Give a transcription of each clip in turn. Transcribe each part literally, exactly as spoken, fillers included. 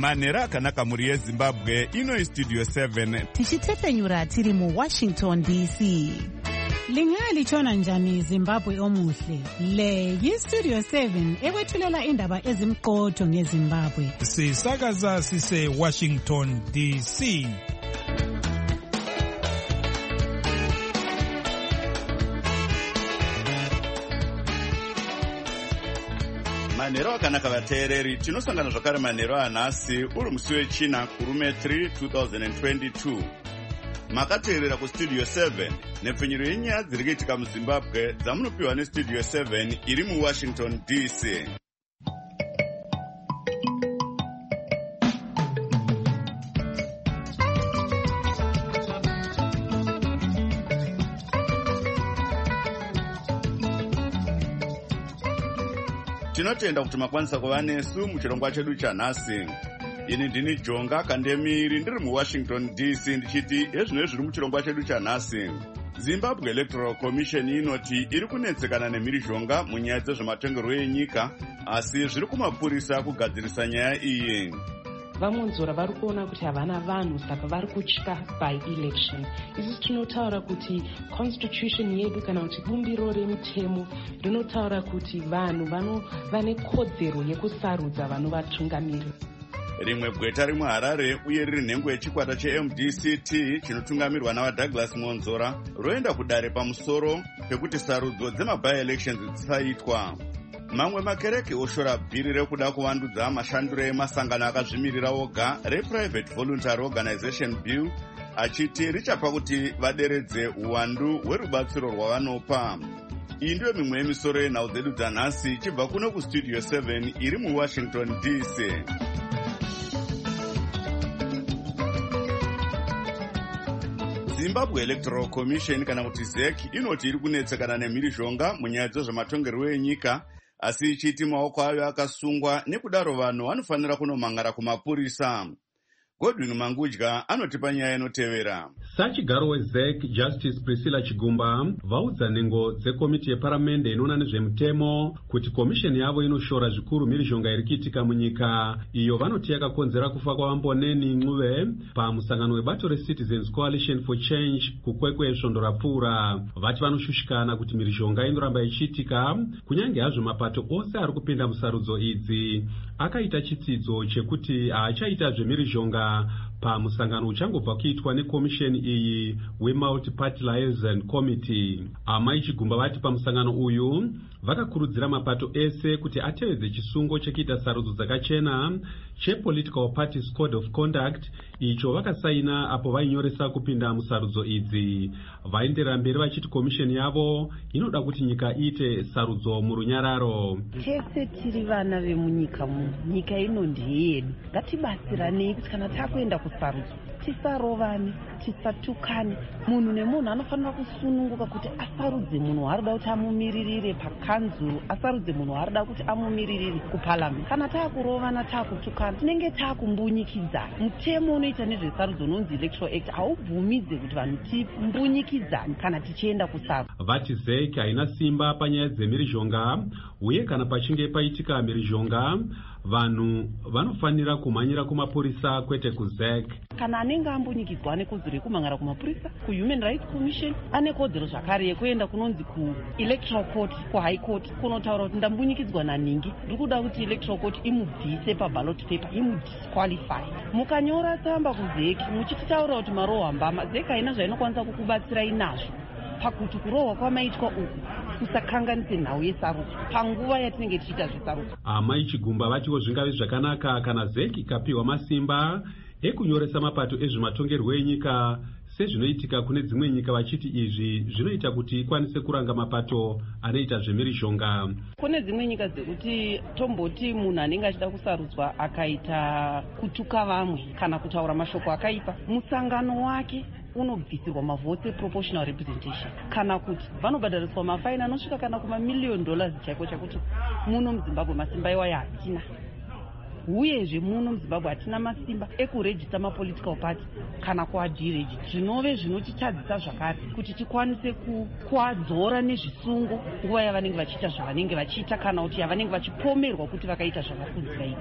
Manhero akanaka muri yeZimbabwe, ino Studio seven. Tichitepfenyura tiri mu Washington D C. Lingalitshona njani Zimbabwe omuhle? Le yi-Studio seven ekwethulela indaba ezimqotho ngeZimbabwe. Sisakaza sise Washington D C. Manhero akanaka vateereri, tinosangana zvakare manhero anhasi uri musi wechina kurume three twenty twenty-two. Makateerera kuStudio seven nepfenyuro yenyaya dziri kuitika muZimbabwe dzamunopiwa neStudio seven iri muWashington D C. Tinotenda kuti makwanisa kuva nesu muchirongwa chedu chanhasi. Ini ndini Jonga Kandemiri ndiri muWashington D C ndichiti ezvino zviri muchirongwa chedu chanhasi. Zimbabwe Electoral Commission inoti iri kunetsekana nemhirizhonga munyaya dzezvematongerwo enyika, asi zviri kumapurisa kugadzirisa nyaya iyi. Vamunzora vari kuona kuti havana vanhu saka vari kutya by election. Isusu tinotaura kuti constitution yedu kana kuti bumbiro remutemo rinotaura kuti vanhu vane kodzero yekusarudza vanovatungamiri. Rimwe gweta rimwe Harare uye riri nhengo yechikwata cheM D C T chinotungamirwa navaDouglas Monzora roenda kudare pamusoro pekuti sarudzo dzema-by-elections dzisaitwa. Mamwe makereke oshora bhiri rekuda kuvandudza mashandiro emasangano akazvimirira oga rePrivate Voluntary Organization Bill achiti richapa kuti vaderedze uwandu hwerubatsiro rwavanopa. Iyi ndiyo mimwe yemisoro yenhau dzedu dzanhasi ichibva kuno kuStudio seven iri muWashington D C. Zimbabwe Electoral Commission kana kuti Z E C inoti iri kunetsekana nemhirizhonga munyaya dzezvematongerwo enyika, asi ichiti maoko ayo akasungwa nekudaro vanhu vanofanira kunomangara kumapurisa. Godwin Mangudya anoti panyaya inotevera. Sachigaro weZ E C Justice Priscilla Chigumba vaudza nhengo dzekomiti yeparamende inoona nezvemutemo kuti komisheni yavo inoshora zvikuru mhirizhonga iri kuitika munyika, iyo vanoti yakakonzera kufa kwavamboneni Ncube pamusangano webato reCitizens Coalition for Change kukwekwe svondo rapfuura. Vati vanoshushikana kuti mhirizhonga inoramba ichiitika kunyange hazvo mapato ose ari kupinda musarudzo idzi akaita chitsidzo chekuti haachaita zvemhirizhonga pamusangano uchangobva kuitwa nekomisheni iyi weMulti-Party Liaison Committee. Amai Chigumba vati pamusangano uyu vakakurudzira mapato ese kuti atevedze chisungo chekuita sarudzo dzakachena chePolitical Parties Code of Conduct icho vakasaina apo vainyoresa kupinda musarudzo idzi. Vaenderera mberi vachiti komisheni yavo inoda kuti nyika iite sarudzo murunyararo. Tese tiri vana vemunyika muno, nyika ino ndiyedu. Ngatibatsiranei kuti kana takuenda kusarudzo tisarovane, tisatukane. Munhu nemunhu anofanira kusununguka kuti asarudze munhu waarida kuti amumiririre pakanzuru, asarudze munhu waarida kuti amumiririre kuparliament. Kana taakurovana, taakutukana, tinenge taakumbunyikidzana. Mutemo unoita nezvesarudzo unonzi Electoral Act haubvumidze kuti vanhu timbunyikidzane kana tichienda kusarudzo. Vati Z E C haina simba panyaya dzemhirizhonga, uye kana pachinge paitika mhirizhonga vanhu vanofanira kumhanyira kumapurisa kwete kuZ E C. Kana anenge ambunyikidzwa ane kodzero yekumhanyira kumapurisa, kuHuman Rights Commission ane kodzero zvakare yekuenda kunonzi kuElectoral Court, kuHigh Court kunotaura kuti ndambunyikidzwa naningi, ndiri kuda kuti Electoral Court imubvise paballot paper, imudisqualify. Mukanyora tsamba kuZ E C muchitaura kuti marohwa mbama, Z E C haina zvainokwanisa kukubatsirai nazvo pakuti kurohwa kwamaitwa uku kusakanganise nhau yesarudzo panguva yatinenge tichiita zvesarudzo. Amai Chigumba vatiwo zvingave zvakanaka kana Z E C ikapiwa masimba ekunyoresa mapato ezvematongerwo enyika sezvinoitika kune dzimwe nyika, vachiti izvi zvinoita kuti ikwanise kuranga mapato anoita zvemhirizhonga. Kune dzimwe nyika dzekuti tomboti munhu anenge achida kusarudzwa akaita kutuka vamwe kana kutaura mashoko akaipa, musangano wake unobvisirwa mavhoti proportional representation, kana kuti vanobhadhariswa mafaini anosvika kana kumamiliyoni dollars chaiko chakuti muno muZimbabwe masimba iwayo hatina. Uyezve muno muZimbabwe hatina masimba ekurejista mapolitical party kana kuadhireji, zvinove zvinotitadzisa zvakare kuti tikwanise kuadzora nezvisungo nguva yavanenge vachiita zvavanenge vachiita kana kuti yavanenge vachipomerwa kuti vakaita zvavari kunzi vaita.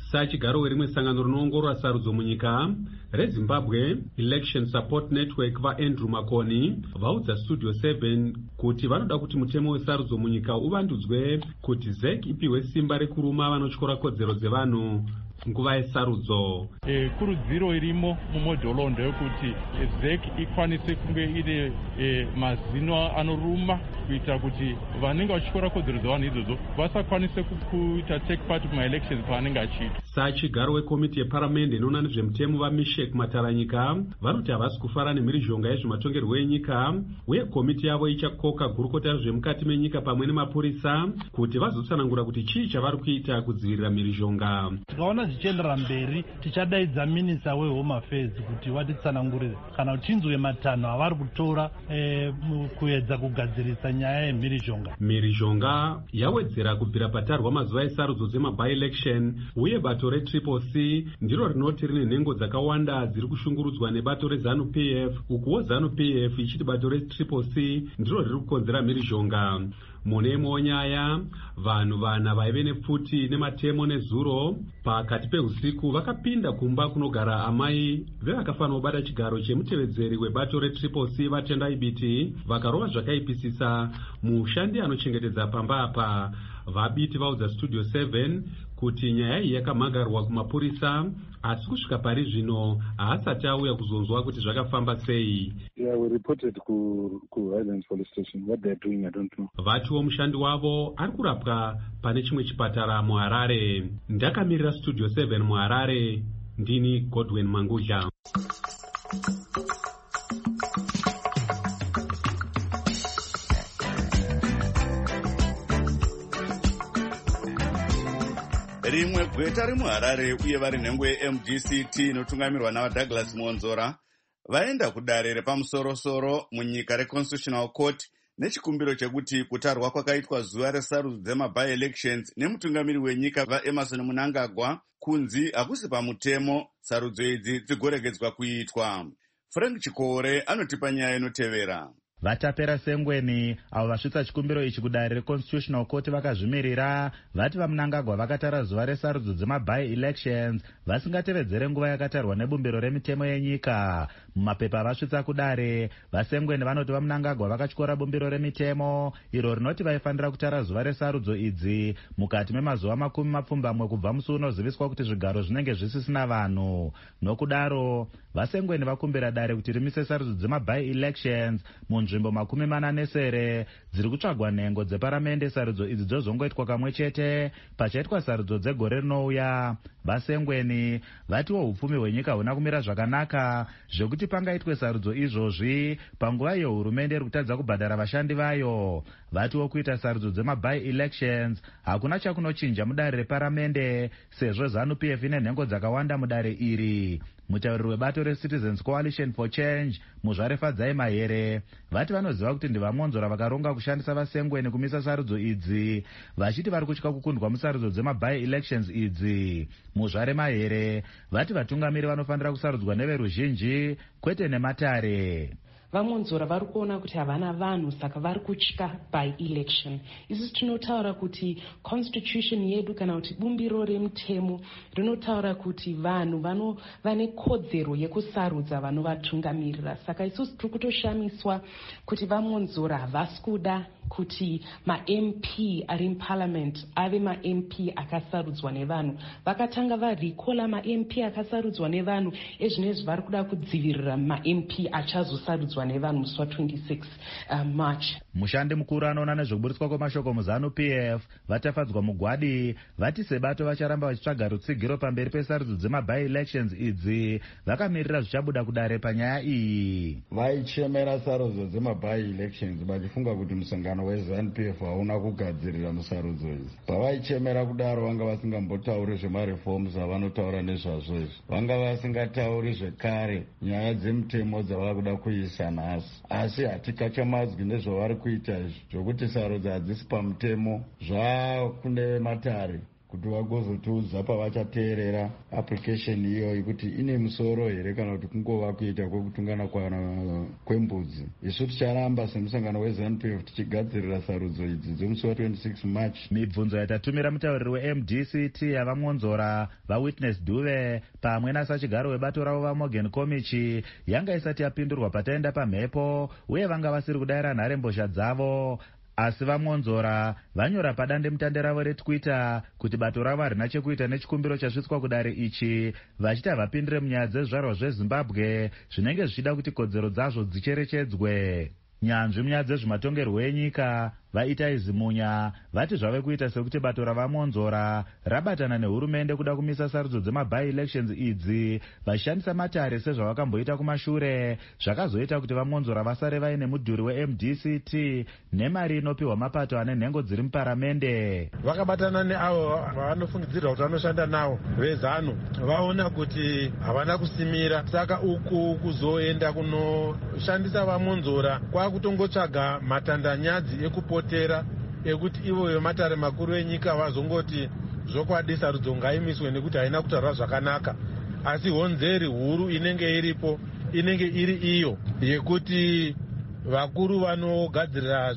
Sachigaro werimwe sangano rinoongorora sarudzo munyika reZimbabwe Election Support Network vaAndrew Makoni vaudza Studio seven kuti vanoda kuti mutemo wesarudzo munyika uvandudzwe kuti Z E C ipiwe simba rekuruma vanotyora kodzero dzevanhu nguva yesarudzo. E, kurudziro irimo mumodholo ndeyekuti Z E C ikwanise kunge ine e, mazino anoruma kuita kuti vanenge vachityora kodzero dzevanhu idzodzo vasakwanise kuita take part kumaelections pavanenge achiita. Sachigaro wekomiti yeparamende inoona nezvemutemo vaMishek Mataranyika vanoti havasi kufara nemhirizhonga yezvematongerwo enyika uye komiti yavo ichakoka gurukota rezvemukati menyika pamwe nemapurisa kuti vazotsanangura kuti chii chavari kuita kudzivirira mhirizhonga. Tikaona zvichiendera mberi tichadaidza minista wehome affairs kuti vatitsanangurire kana kuti tinzwe matanho avari kutora e, kuedza kugadzirisa nyaya yemhirizhonga. Mhirizhonga yawedzera kubvira patarwa mazuva esarudzo dzemaby election uye bato retriple C ndiro rinoti rine nhengo dzakawanda dziri kushungurudzwa nebato reZANU P F ukuwo ZANU P F ichiti bato retriple C ndiro riri kukonzera mhirizhonga. Mune imwewo nyaya vanhu vana vaive nepfuti nematemo nezuro pakati peusiku vakapinda kumba kunogara amai vevakafanira kubata chigaro chemutevedzeri webato retriple C vaTendai Biti vakarova zvakaipisisa mushandi anochengetedza pamba apa. Vabiti vaudza Studio seven kuti nyaya iyi yakamhagarwa kumapurisa asi kusvika pari zvino haasati auya kuzonzwa kuti zvakafamba sei. Yeah, we reported ku, ku Highlands Police Station. What they're doing, I don't know. Vatiwo mushandi wavo ari kurapwa pane chimwe chipatara muHarare. Ndakamirira Studio seven muHarare, ndini Godwin Mangudla. Rimwe gweta remuHarare uye vari nhengo yeM D C T inotungamirwa navaDouglas Monzora vaenda kudare repamusorosoro munyika reConstitutional Court nechikumbiro chekuti kutarwa kwakaitwa zuva resarudzo dzemaby elections nemutungamiri wenyika vaEmerson Mnangagwa kunzi hakusi pamutemo sarudzo idzi dzigoregedzwa kuitwa. Frank Chikore anotipa nyaya inotevera. Vatapera Sengweni avo vasvitsa chikumbiro ichi kudare reConstitutional Court vakazvimirira vati vaMnangagwa vakatara zuva resarudzo dzemaby elections vasingatevedzere nguva yakatarwa nebumbiro remitemo yenyika. Mumapepa vasvitsa kudare vaSengweni vanoti vaMnangagwa vakatyora bumbiro remitemo iro rinoti vaifanira kutara zuva resarudzo idzi mukati memazuva makumi mapfumbamwe kubva musi unoziviswa kuti zvigaro zvinenge zvisisina vanhu. Nokudaro vaSengweni vakumbira dare kuti rimise sarudzo dzemaby elections munzvimbo makumi mana nesere dziri kutsvagwa nhengo dzeparamende. Sarudzo idzi dzozongoitwa kamwe chete pachaitwa sarudzo dzegore rinouya. VaSengweni vatiwo upfumi hwenyika huna kumira zvakanaka zvekuti pangaitwe sarudzo izvozvi panguva iyo hurumende iri kutadza kubhadhara vashandi vayo. Vatiwo kuita sarudzo dzemaby elections hakuna chakunochinja mudare reparamende sezvo ZANU P F ine nhengo dzakawanda mudare iri. Mutauriri webato reCitizens Coalition for Change Muzvare Fadzai Mahere vati vanoziva kuti ndivaMonzora vakaronga kushandisa vaSengweni kumisa sarudzo idzi vachiti vari kutya kukundwa musarudzo dzemaby elections idzi. Muzvare Mahere vati vatungamiri vanofanira kusarudzwa neveruzhinji kwete nematare. VaMonzora vari kuona kuti havana vanhu saka vari kutya by election. Isusu tinotaura kuti constitution yedu kana kuti bumbiro remutemo rinotaura kuti vanhu vano vane kodzero yekusarudza vanovatungamirira. Saka isusu tiri kutoshamiswa kuti vaMonzora havasi kuda kuti maM P ari muparliament ave maM P akasarudzwa nevanhu. Vakatanga varikola maM P akasarudzwa nevanhu ezvinezvi vari kuda kudzivirira maM P achazosarudzwa nevanhu musi wa26 uh, March. Mushandi mukuru anoona nezvekuburitswa kwemashoko muZANU P F vatafadzwa mugwadi vati sebato vacharamba vachitsvaga rutsigiro pamberi pesarudzo dzemaby elections idzi vakamirira zvichabuda kudare panyaya iyi. Vaichemera sarudzo dzemaby elections vachifunga kuti musangano weZANU P F hauna kugadzirira musarudzo idzi. Pavaichemera kudaro vanga vasingambotauri zvemareforms avanotaura nezvazvo izvi. Vanga vasingatauri zvekare nyaya dzemutemo dzavava kuda kuisa nhasi. Asi hatikachamadzwi nezvavari kuita izvi zvokuti sarudzo hadzisi pamutemo zvakune matare kuti vagozotiudza pavachateerera application iyoyi kuti ine musoro here kana kuti kungova kuita kwekutungana kwembudzi. Isu ticharamba semusangano weZANU P F tichigadzirira sarudzo idzi dzemusi wa twenty-six March. Mibvunzo yatatumira mutauriri weM D C T yavamwonzora vaWitness Duve pamwe nasachigaro webato ravo vaMorgan Komichi yanga isati yapindurwa pataenda pamhepo uye vanga vasiri kudayira nharembozha dzavo. Asi vamwonzora vanyora padande mutande ravo reTwitter kuti bato ravo harina chekuita nechikumbiro chasvitswa kudare ichi, vachiti havapindire munyaya dzezvizvarwa zveZimbabwe zvinenge zvichida kuti kodzero dzazvo dzicherechedzwe. Nyanzvi munyaya dzezvematongerwo enyika vaItai Zimunya vati zvave kuita sekuti bato ravamwonzora rabatana nehurumende kuda kumisa sarudzo dzemabai elections idzi vachishandisa matare sezvavakamboita kumashure, zvakazoita kuti vamwonzora vasare vaine mudhuri weM D C T nemari inopiwa mapato ane nhengo dziri muparamende. Vakabatana neavo vanofungidzirwa kuti vanoshanda navo veZANU vaona kuti havana kusimira, saka uku kuzoenda kunoshandisa vamwonzora kwakutongotsvaga matandanyadzi ekupota ekuti ivo vematare makuru enyika vazongoti zvokwadi sarudzo ngaimiswe nekuti haina kutaura zvakanaka, asi honzeri huru inenge iripo inenge iri iyo yekuti vakuru vanogadzirira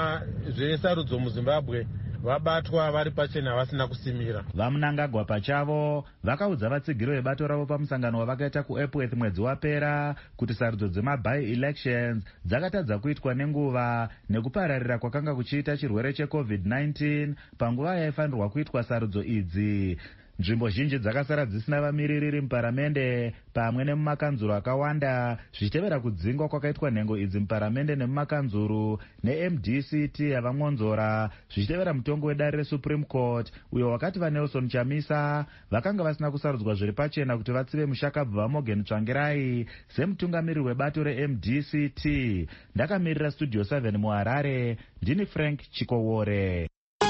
zvesarudzo muZimbabwe vabatwa vari pachena vasina kusimira. Vamunangagwa pachavo vakaudza vatsigiro vebato ravo pamusangano wavakaita kuEpworth mwedzi wapera kuti sarudzo dzemabai elections dzakatadza kuitwa nenguva nekupararira kwakanga kuchiita chirwere checovid nineteen panguva yaifanirwa kuitwa sarudzo idzi. Nzvimbo zhinji dzakasara dzisina vamiririri muparamende pamwe nemumakanzuru akawanda zvichitevera kudzingwa kwakaitwa nhengo idzi muparamende nemumakanzuru neM D C T yavamwonzora zvichitevera mutongo wedare reSupreme Court uyo wakati vaNelson Chamisa vakanga vasina kusarudzwa zviri pachena kuti vatsive mushakabvu vaMorgan Tsvangirai semutungamiriri webato reM D C T. Ndakamirira Studio seven muHarare, ndini Frank Chikowore.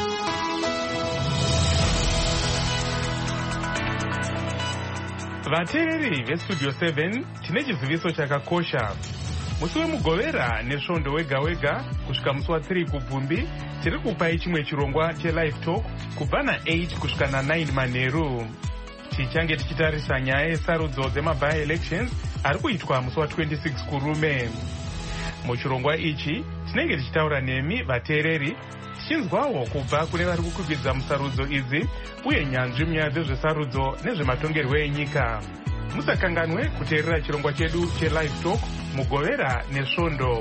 Vateereri veStudio seven tine chiziviso chakakosha. Musi wemugovera nesvondo wega wega kusvika musi wa3 kubvumbi tiri kupai chimwe chirongwa chelive talk kubva na8 kusvika na9 manheru. Tichange tichitarisa nyaya yesarudzo dzemabai elections ari kuitwa musi wa26 kurume. Muchirongwa ichi tinenge tichitaura nemi vateereri tichinzwawo kubva kune vari kukwikwidzira musarudzo idzi uye nyanzvi munyaya dzezvesarudzo nezvematongerwo enyika. Musakanganwe kuteerera chirongwa chedu chelive talk mugovera nesvondo.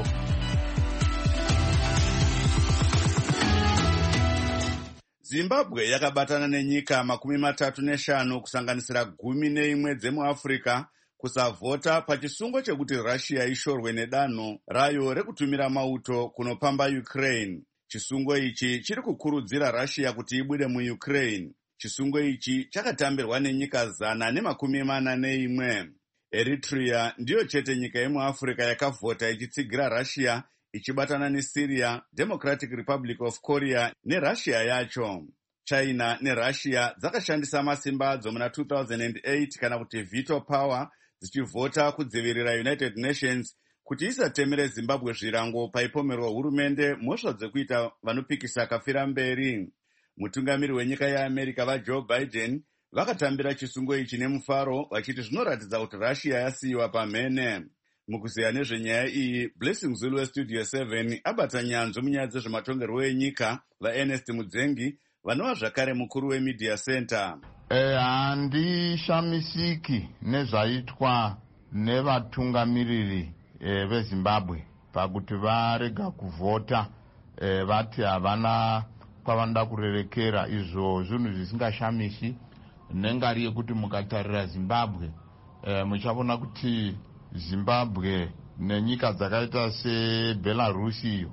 Zimbabwe yakabatana nenyika makumi matatu neshanu kusanganisira gumi neimwe dzemuAfrica kusavhota pachisungo chekuti Russia ishorwe nedanho rayo rekutumira mauto kunopamba Ukraine. Chisungo ichi chiri kukurudzira Russia kuti ibude muUkraine. Chisungo ichi chakatambirwa nenyika zana nemakumi mana neimwe. Eritrea ndiyo chete nyika yemuAfrica yakavhota ichitsigira Russia ichibatana neSyria, Democratic Republic of Korea neRussia yacho. China neRussia dzakashandisa masimba adzo muna two thousand eight kana kuti veto power dzichivhota kudzivirira United Nations kuti isatemere Zimbabwe zvirango paipomerwa hurumende mhosva dzekuita vanopikisa kafira mberi. Mutungamiri wenyika yeAmerica vaJoe Biden vakatambira chisungo ichi nemufaro vachiti zvinoratidza kuti Russia yasiyiwa pamhene. Mukuziya nezvenyaya iyi, Blessing Zulu weStudio seven abata nyanzvi munyaya dzezvematongerwo enyika vaErnest Mudzengi vanova zvakare mukuru weMedia Center. Handishamisiki nezvaitwa nevatungamiriri E, veZimbabwe pakuti varega kuvhota e, vati havana kwavanoda kurerekera. Izvo zvinhu zvisingashamisi nengari yekuti mukatarira Zimbabwe e, muchavona kuti Zimbabwe nenyika dzakaita seBelarus iyo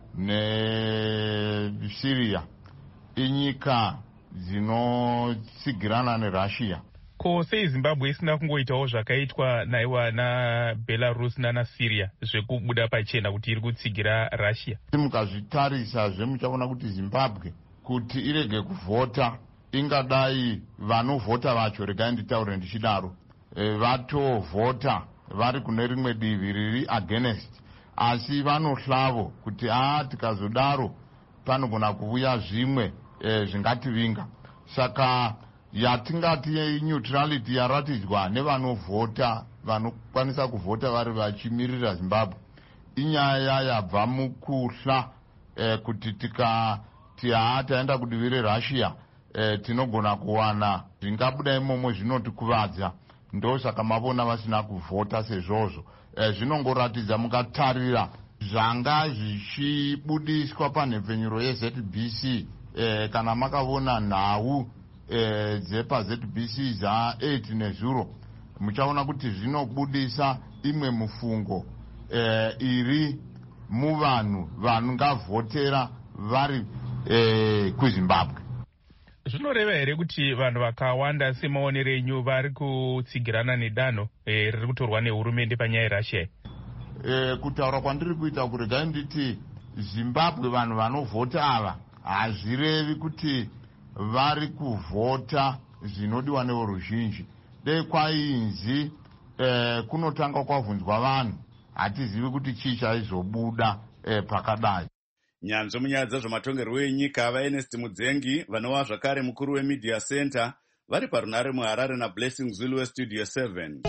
neSyria inyika dzinotsigirana neRussia. Ko sei Zimbabwe isina kungoitawo zvakaitwa naiwa naBelarus nanaSyria zvekubuda pachena kuti iri kutsigira Russia? Mukazvitarisa zvemuchaona kuti Zimbabwe kuti irege kuvhota ingadai vanovhota vacho, regai nditaure ndichidaro, e, vatovhota vari kune rimwe divi riri against, asi vanohlavo kuti aa tikazodaro panogona kuuya zvimwe e, zvingativinga. saka yatingati neutrality yaratidzwa nevanovhota vanokwanisa kuvhota vari vachimirira Zimbabwe inyaya yabva mukuhla eh, kuti tikati haa taenda kudivi reRussia eh, tinogona kuwana zvingabuda imomo zvinotikuvadza. Ndo saka mavona vasina kuvhota sezvozvo eh, zvinongoratidza mukatarira zvanga zvichibudiswa panhepfenyuro yeZ B C eh, kana makavona nhau eh, dzepaZ B C za eight nezuro muchaona kuti zvinobudisa imwe mufungo eh, iri muvanhu vangavhotera vari eh, kuZimbabwe. Zvinoreva here kuti vanhu vakawanda semaonero enyu vari kutsigirana nedanho eh, riri kutorwa nehurumende panyaya yeRussia? Eh, kutaura kwandiri kuita kuregai nditi Zimbabwe vanhu vanovhota ava hazvirevi kuti vari kuvhota zvinodiwa nevoruzhinji. Dei kwainzi eh, kunotanga kwavhunzwa vanhu hatizivi kuti chii chaizobuda eh, pakadai. Nyanzvi munyaya dzezvematongerwo enyika vaErnest Mudzengi vanova zvakare mukuru weMedia Center vari parunare muHarare naBlessing Zulu weStudio seven.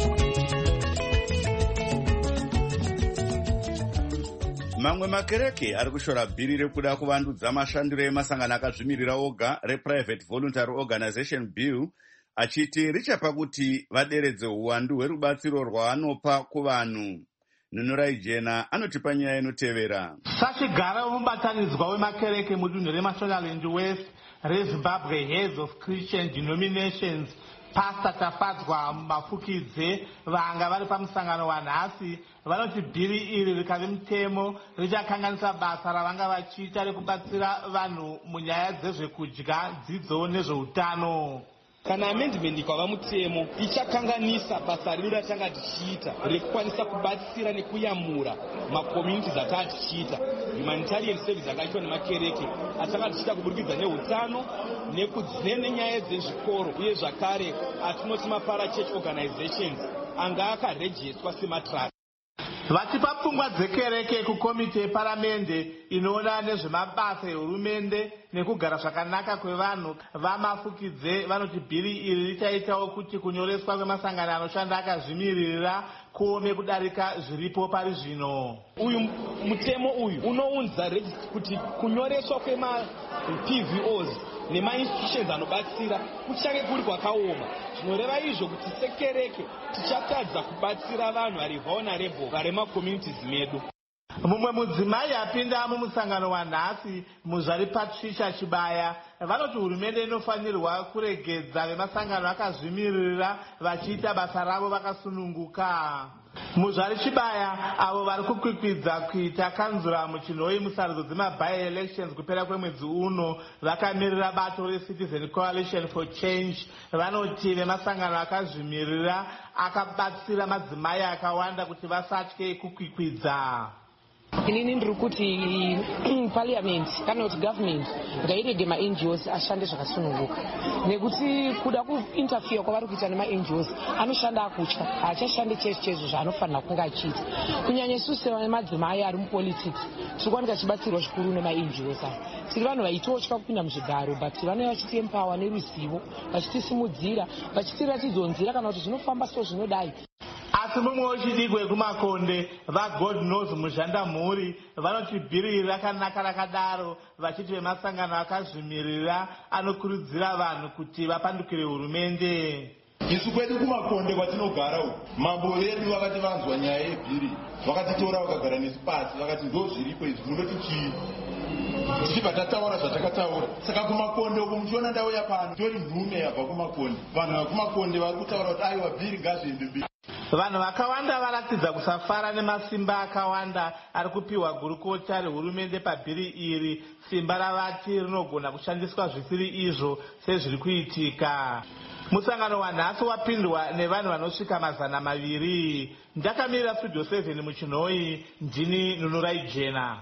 Mamwe makereke ari kushora bhiri rekuda kuvandudza mashandiro emasangano akazvimirira oga rePrivate Voluntary Organization Bill achiti richapa kuti vaderedze uwandu hwerubatsiro rwaanopa kuvanhu. Nunurai Jena anotipa nyaya inotevera. Sachigara mubatanidzwa wemakereke mudunhu reMashonaland West reZimbabwe Heads of Christian Denominations Pastor Tafadzwa Mafukidze vanga vari pamusangano wanhasi vanoti bhiri iri rikave mutemo richakanganisa basa ravanga vachiita rekubatsira vanhu munyaya dzezvekudya, dzidzo nezveutano. Kana amendment ikava mutemo ichakanganisa basa ridu ratanga tichiita rekukwanisa kubatsira nekuyamura makommunities atanga tichiita humanitarian service akaitwa nemakereke atanga tichiita kuburikidza neutano nenyaya dzezvikoro uye zvakare atinoti maparachurch organizations anga akarejestwa sematrust. Vachipa pfungwa dzekereke kukomiti yeparamende inoona nezvemabasa ehurumende nekugara zvakanaka kwevanhu vaMafukidze vanoti bhiri iri richaitawo kuti kunyoreswa kwemasangano anoshanda akazvimirira kuome kudarika zviripo pari zvino. Uyu mutemo uyu unounza kuti kunyoreswa kwema-P V Os nemainstitutions anobatsira kuchange kuri kwakaoma. Zvinoreva izvo kuti sekereke tichatadza kubatsira vanhu vari vulnerable vari macommunities medu. Mumwe mudzimai apinda mumusangano wanhasi muzvari Patricia Chibaya vanoti hurumende inofanirwa kuregedza vemasangano akazvimirira vachiita basa ravo vakasununguka. Muzvari Chibaya avo vari kukwikwidza kuita kanzura muchinhoi musarudzo dzemaby elections kupera kwemwedzi uno vakamirira bato reCitizen Coalition for Change vanoti vemasangano akazvimirira akabatsira madzimai akawanda kuti vasatye kukwikwidza. Inini ndiri kuti parliament kana kuti government ngairege ma-N G Os ashande zvakasununguka nekuti kuda kuinterfere kwavari kuita nema-N G Os anoshanda akutya haachashande chese chezvo zvaanofanira kunge achiita. Kunyanya isusu semadzimai ari mupolitics tiri kuwanika chibatsirwa zvikuru nema-N G Os aya. Tiri vanhu vaitotya kupinda muzvigaro but vanouya vachitiempawa neruzivo vachitisimudzira vachitiratidza nzira kana kuti zvinofamba so zvinodai. Asi mumwe wechidigwe kuMakonde vaGod Knows muzhandamhuri vanoti bhiri rakanaka rakadaro vachiti vemasangano akazvimirira anokurudzira vanhu kuti vapandukire hurumende. Isu kwedu kuMakonde kwatinogara uku mambo vedu vakati vanzwa nyaya yebhiri vakatitora vakagara nesu pasi vakati ndo zviripo izvi munoti chii tichibva tataura zvatakataura. Saka kuMakonde uku muchiona ndauya pano tori nhume yabva kuMakonde. Vanhu vakuMakonde vari kutaura kuti aiwa bhiri ngazviende mberi. Vanhu vakawanda varatidza kusafara nemasimba akawanda ari kupiwa gurukota rehurumende pabhiri iri. Simba ravati rinogona kushandiswa zvisiri izvo sezviri kuitika. Musangano wanhasi wapindwa nevanhu vanosvika mazana maviri. Ndakamirira Studio seven muchinhoi, ndini Nunurai Jena.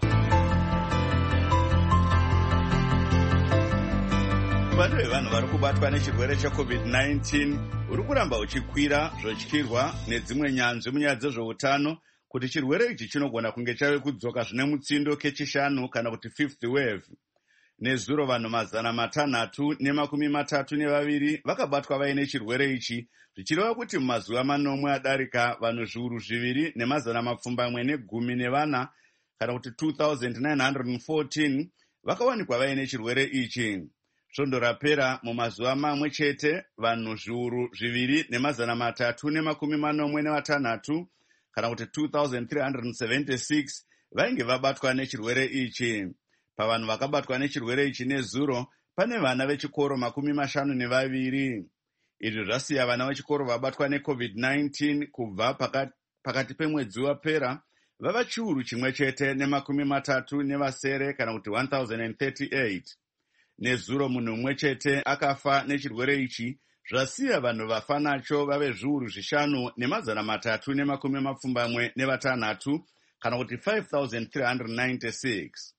Uwandu hwevanhu vari kubatwa nechirwere cheCovid nineteen uri kuramba uchikwira zvotyirwa nedzimwe nyanzvi munyaya dzezveutano kuti chirwere ichi chinogona kunge chave kudzoka zvine mutsindo kechishanu kana kuti fifth wave. Nezuro vanhu mazana matanhatu nemakumi matatu nevaviri vakabatwa vaine chirwere ichi, zvichireva kuti mumazuva manomwe adarika vanhu zviuru zviviri nemazana mapfumbamwe negumi nevana kana kuti two thousand nine hundred fourteen vakawanikwa vaine chirwere ichi. Svondo rapera mumazuva mamwe chete vanhu zviuru zviviri nemazana matatu nemakumi manomwe nevatanhatu kana kuti two thousand three hundred seventy-six vainge vabatwa nechirwere ichi. Pavanhu vakabatwa nechirwere ichi nezuro pane vana vechikoro makumi mashanu nevaviri. Izvi zvasiya vana vechikoro vabatwa necovid nineteen kubva pakati, pakati pemwedzi wapera vava chiuru chimwe chete nemakumi matatu nevasere kana kuti one thousand thirty-eight. Nezuro munhu mumwe chete akafa nechirwere ichi, zvasiya vanhu vafa nacho vave zviuru zvishanu nemazana matatu nemakumi mapfumbamwe nevatanhatu kana kuti five thousand three hundred ninety-six.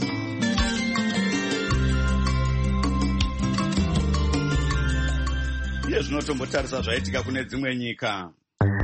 Iye zvinotombotarisa zvaitika kune dzimwe nyika.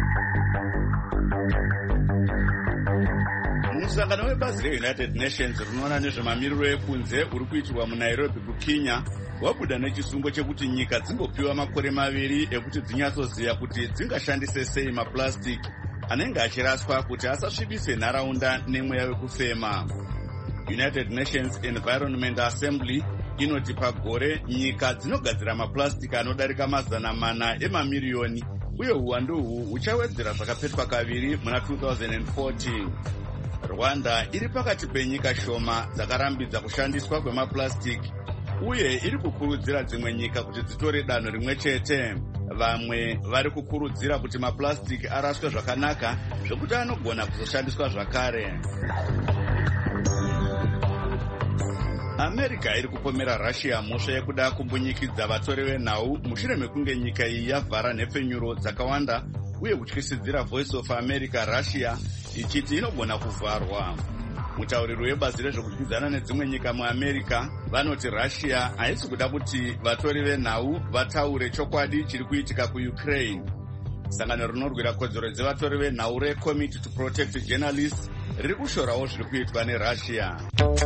Musangano webazi reUnited Nations rinoona nezvemamiriro ekunze uri kuitirwa muNairobi kuKenya wabuda nechisungo chekuti nyika dzimbopiwa makore maviri ekuti dzinyatsoziva kuti dzingashandise sei mapurasitiki anenge achiraswa kuti asasvibise nharaunda nemweya wekufema. United Nations Environment Assembly inoti pagore nyika dzinogadzira mapurasitiki anodarika mazana mana emamiriyoni uye uwandu uhu huchawedzera zvakapetwa kaviri muna two thousand fourteen. Rwanda iri pakati penyika shoma dzakarambidza kushandiswa kwemapurasitiki uye iri kukurudzira dzimwe nyika kuti dzitore danho rimwe chete. Vamwe vari kukurudzira kuti mapurasitiki araswe zvakanaka zvokuti anogona kuzoshandiswa zvakare. America iri kupomera Russia mhosva yekuda kumbunyikidza vatori venhau mushure mekunge nyika iyi yavhara nhepfenyuro dzakawanda uye kutyisidzira Voice of America Russia ichiti inogona kuvharwa. Mutauriri webazi rezvekudyidzana nedzimwe nyika muAmerica vanoti Russia haisi kuda kuti vatori venhau vataure chokwadi chiri kuitika kuUkraine. Sangano rinorwira kodzero dzevatori venhau reCommittee to Protect Journalists riri kushorawo zviri kuitwa neRussia.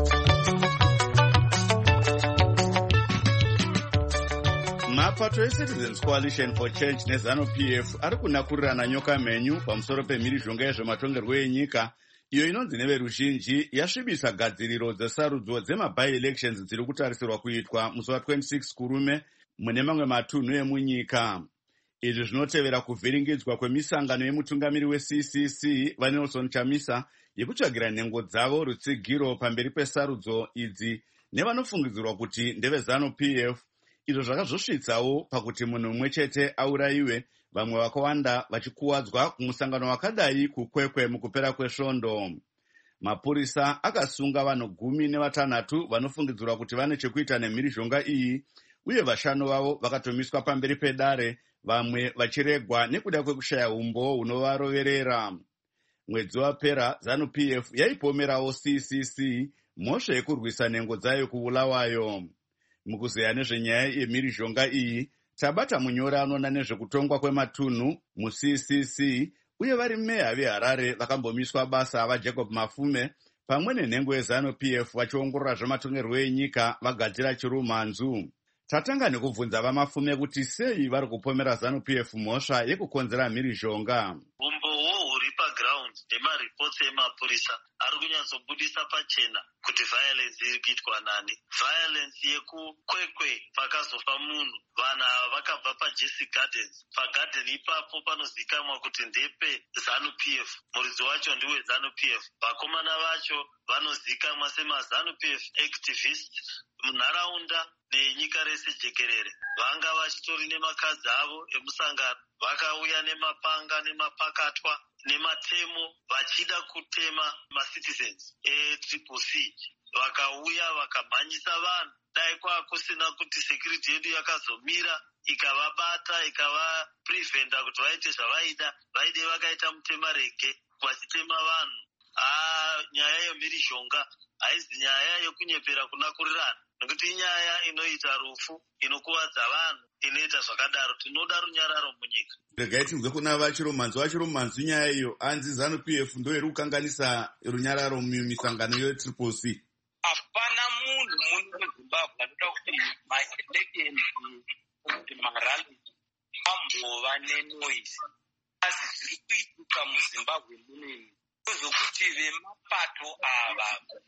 Mapato eCitizens Coalition for Change neZanu-P F ari kunakurirana nyoka mhenyu pamusoro pemhirizhonga yezvematongerwo enyika iyo inonzi neveruzhinji yasvibisa gadziriro dzesarudzo dzema-by-elections dziri kutarisirwa kuitwa musi wa-twenty-six kurume mune mamwe matunhu emunyika. Izvi zvinotevera kuvhiringidzwa kwemisangano yemutungamiri we-C C C vaNelson Chamisa yekutsvagira nhengo dzavo rutsigiro pamberi pesarudzo idzi nevanofungidzirwa kuti ndeve-Zanu-P F. Izvo zvakazosvitsawo pakuti munhu mumwe chete aurayiwe, vamwe vakawanda vachikuwadzwa kumusangano wakadai kukwekwe mukupera kwesvondo. Mapurisa akasunga vanhu gumi nevatanhatu vanofungidzirwa kuti vane chekuita nemhirizhonga iyi uye vashanu vavo vakatomiswa pamberi pedare, vamwe vachiregwa nekuda kwekushaya umbo hunovaroverera. Mwedzi wapera Zanu-P F yaipomerawo C C C mhosva yekurwisa nhengo dzayo kuulawayo. Mukuzeya nezvenyaya yemhirizhonga iyi tabata munyori anoona nezvekutongwa kwematunhu mu-C C C uye vari meya veHarare vakambomiswa basa vaJacob Mafume pamwe nenhengo yeZanu-P F vachiongorora zvematongerwo enyika vagadzira chirumhanzu. Tatanga nekubvunza vaMafume kuti sei vari kupomera Zanu-P F mhosva yekukonzera mhirizhonga. Umbowo huri paground nemaripotsi emapurisa ari kunyatsobudisa pachena kuti violence iri kuitwa nani. Violence yekukwekwe pakazofa munhu, vanhu ava vakabva paJesse Gardens. Pagarden ipapo panozikamwa kuti ndepe Zanu-P F, muridzi wacho ndiwe Zanu-P F. Vakomana vacho vanozikamwa semaZanu-P F activists munharaunda nenyika rese jekerere. Vanga vachitori nemakadzi avo emusangano, vakauya nemapanga nemapakatwa nematemo vachida kutema macitizens e-Triple C. Vakauya vakamhanyisa vanhu, dai kwaa kusina kuti security yedu yakazomira ikavabata ikavapreventa kuti vaite zvavaida, vaide vakaita mutemarege vachitema vanhu. Ah, nyaya yemhirizhonga haisi nyaya yekunyepera kunakurirana, nekuti inyaya inoita rufu, inokuwadza vanhu, inoita zvakadaro. Tinoda runyararo munyika. Regai tinzwe kuna vachiromhanzi vachiromhanzi nyaya iyo anzi Zanu-P F ndo iri kukanganisa runyararo mumisangano yeTriple C. hapana munhu muno muzimbabwe anoda kuti maelections kuti marali ambova nenoise, asi zviri kuitika muzimbabwe muneni zvokuti vemapato ava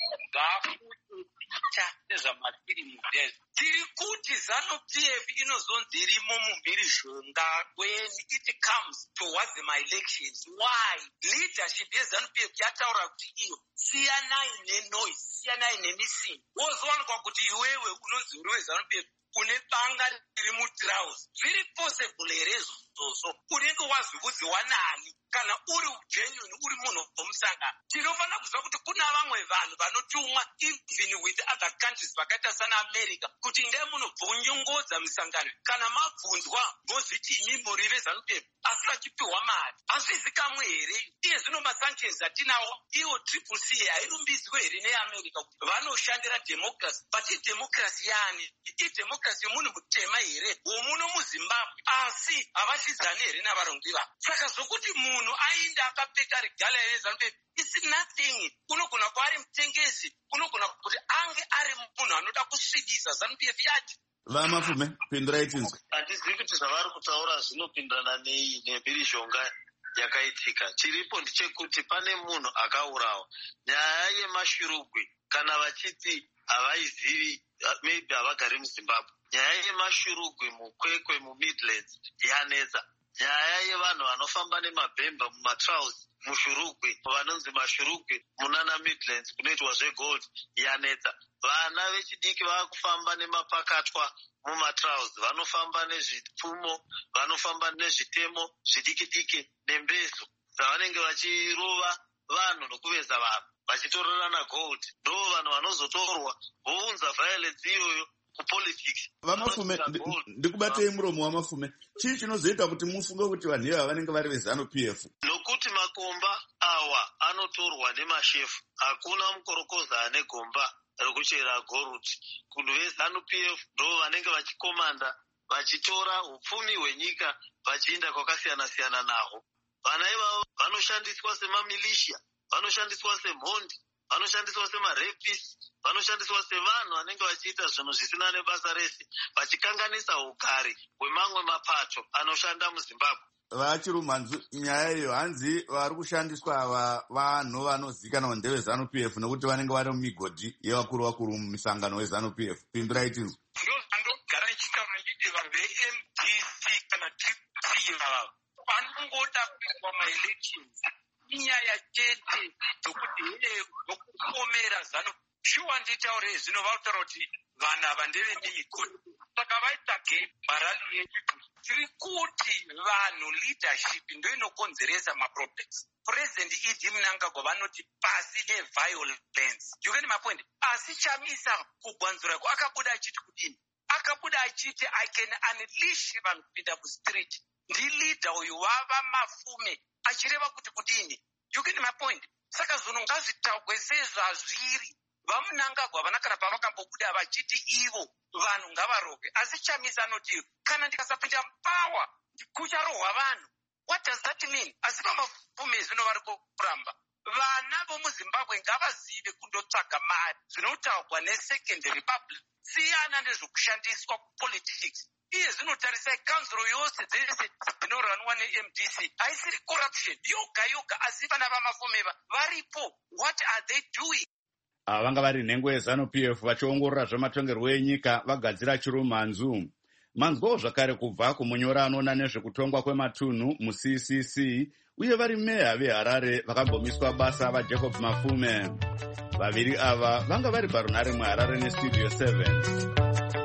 vafuticha nezvamafirimu zvezvo. Tiri kuti ZANU-P F inozonzi irimo mumhirizhonga when it comes towards the elections. Why? Leadership yeZANU-P F yataura kuti iyo siyanai nenoise, siyanai nemisini. Wozowanikwa kuti iwewe unonzi uri weZANU-P F une banga riri mutrausi. Zviri possible here izvozvo? Unenge wazviudziwa nani? Kana uri genuine uri munhu womusangano, tinofanira kuziva kuti kuna vamwe vanhu vanotumwa even with other countries vakaita sana America kuti ndee munobvonyongodza misangano. Kana mabvunzwa mozviti imi muri veZANU-P F asi vachipiwa mari. Hazvizi kamwe here? Iye zvino masanctions atinawo iwo triple C hairumbiswe here neAmerica kuti vanoshandira democracy. But idemocracy yani? Idemocracy yomunhu mutema here womuno muZimbabwe, asi havachidzani here navarongi vavo. Saka zvokuti munhu ainda akapfeka regala yeZANU-P F it's nothing. Unogona kuva ari mutengesi, unogona kuti ange ari munhu anoda kusvibisa ZANU-P F yacho. Vamafume, pindurai tinzwe. Handizivi kuti zvavari kutaura zvinopindirana nei nemhirizhonga yakaitika. Chiripo ndechekuti pane munhu akaurawa. Nyaya yemashurugwi kana vachiti havaizivi, maybe havagari muZimbabwe. Nyaya yemashurugwi mukwekwe muMidlands yanetsa. Nyaya yevanhu vanofamba nemabhemba mumatrausi mushurugwi vanonzi mashurugwi munana Midlands kunoitwa zvegold yanetsa. Vana vechidiki vakufamba nemapakatwa mumatrausi, vanofamba nezvipfumo, vanofamba nezvitemo zvidiki-diki nembezo dzavanenge vachirova vanhu nokuveza vanhu vachitorerana gold. Ndo vanhu vanozotorwa vounza violence iyoyo kupolitics. Vamafume, ndikubatei muromo wamafume. Chii chinozoita kuti mufunge kuti vanhu ivava vanenge vari veZANU-P F? Nokuti makomba awa anotorwa nemashefu. Hakuna mukorokoza ane gomba rekuchera goruti. Kunhu veZANU-P F ndo vanenge vachikomanda, vachitora upfumi hwenyika vachienda kwakasiyana-siyana naho. Vana ivavo vanoshandiswa semamilisha, vanoshandiswa semhondi, vanoshandiswa semarepisi, vanoshandiswa sevanhu vanenge vachiita zvinhu zvisina nebasa rese, vachikanganisa ugari hwemamwe mapato anoshanda muZimbabwe. Vachirumhanzu nyaya iyo hanzi vari kushandiswa ava vanhu vanozivikanwa ndeveZANU-P F nekuti vanenge vari mumigodhi yevakuru vakuru mumisangano weZANU-P F. Pindurai tinzwe. Ndogara ndichitaura nditi vanhu ve-M D C kana T P vava vanongoda kuitwa maelections inyaya chete dzokuti here dzokukomera ZANU. Shuwa nditaure zvino vautaura kuti vanhu ava ndevemimigodhi. Saka vaitsvage marali yechitu. Tiri kuti vanhu leadership ndo inokonzeresa maproblems. President Idi Mnangagwa vanoti pasi neviolence. You get my point? Asi chamisa kugwanzura kwa akabuda achiti kudini? Akabuda achiti I can unleash vanhu kupinda mustreet. Ndi leader uyu wava mafume achireva kuti kudini? You get my point? Saka zvinhu ngazvitaurwe sezvazviri. VaMnangagwa vanakana pavakambobuda vachiti ivo vanhu ngavarohwe. Asi chamisa anoti kana ndikasapinda power kucharohwa vanhu. What does that mean? Asi vamafume zvino vari kuramba. Vana vomuZimbabwe ngavazive kundotsvaga mari zvinotaurwa neSecond Republic. Siyana nezvokushandiswa kupolitics. Iye zvinotarisa ikansuro yose dzese dzinoranwa ne-M D C haisiri corruption yoga yoga, asi vana vamafumeva varipo. What are they doing? Ava vanga vari nhengo yeZANU-P F vachiongorora zvematongerwo enyika vagadzira chirumhanzu. Manzwawo zvakare kubva kumunyora anoona nezvekutongwa kwematunhu muC C C uye vari meya veHarare vakambomisa basa vaJacob Mafume. Vaviri ava vanga vari parunhare muHarare neStudio seven.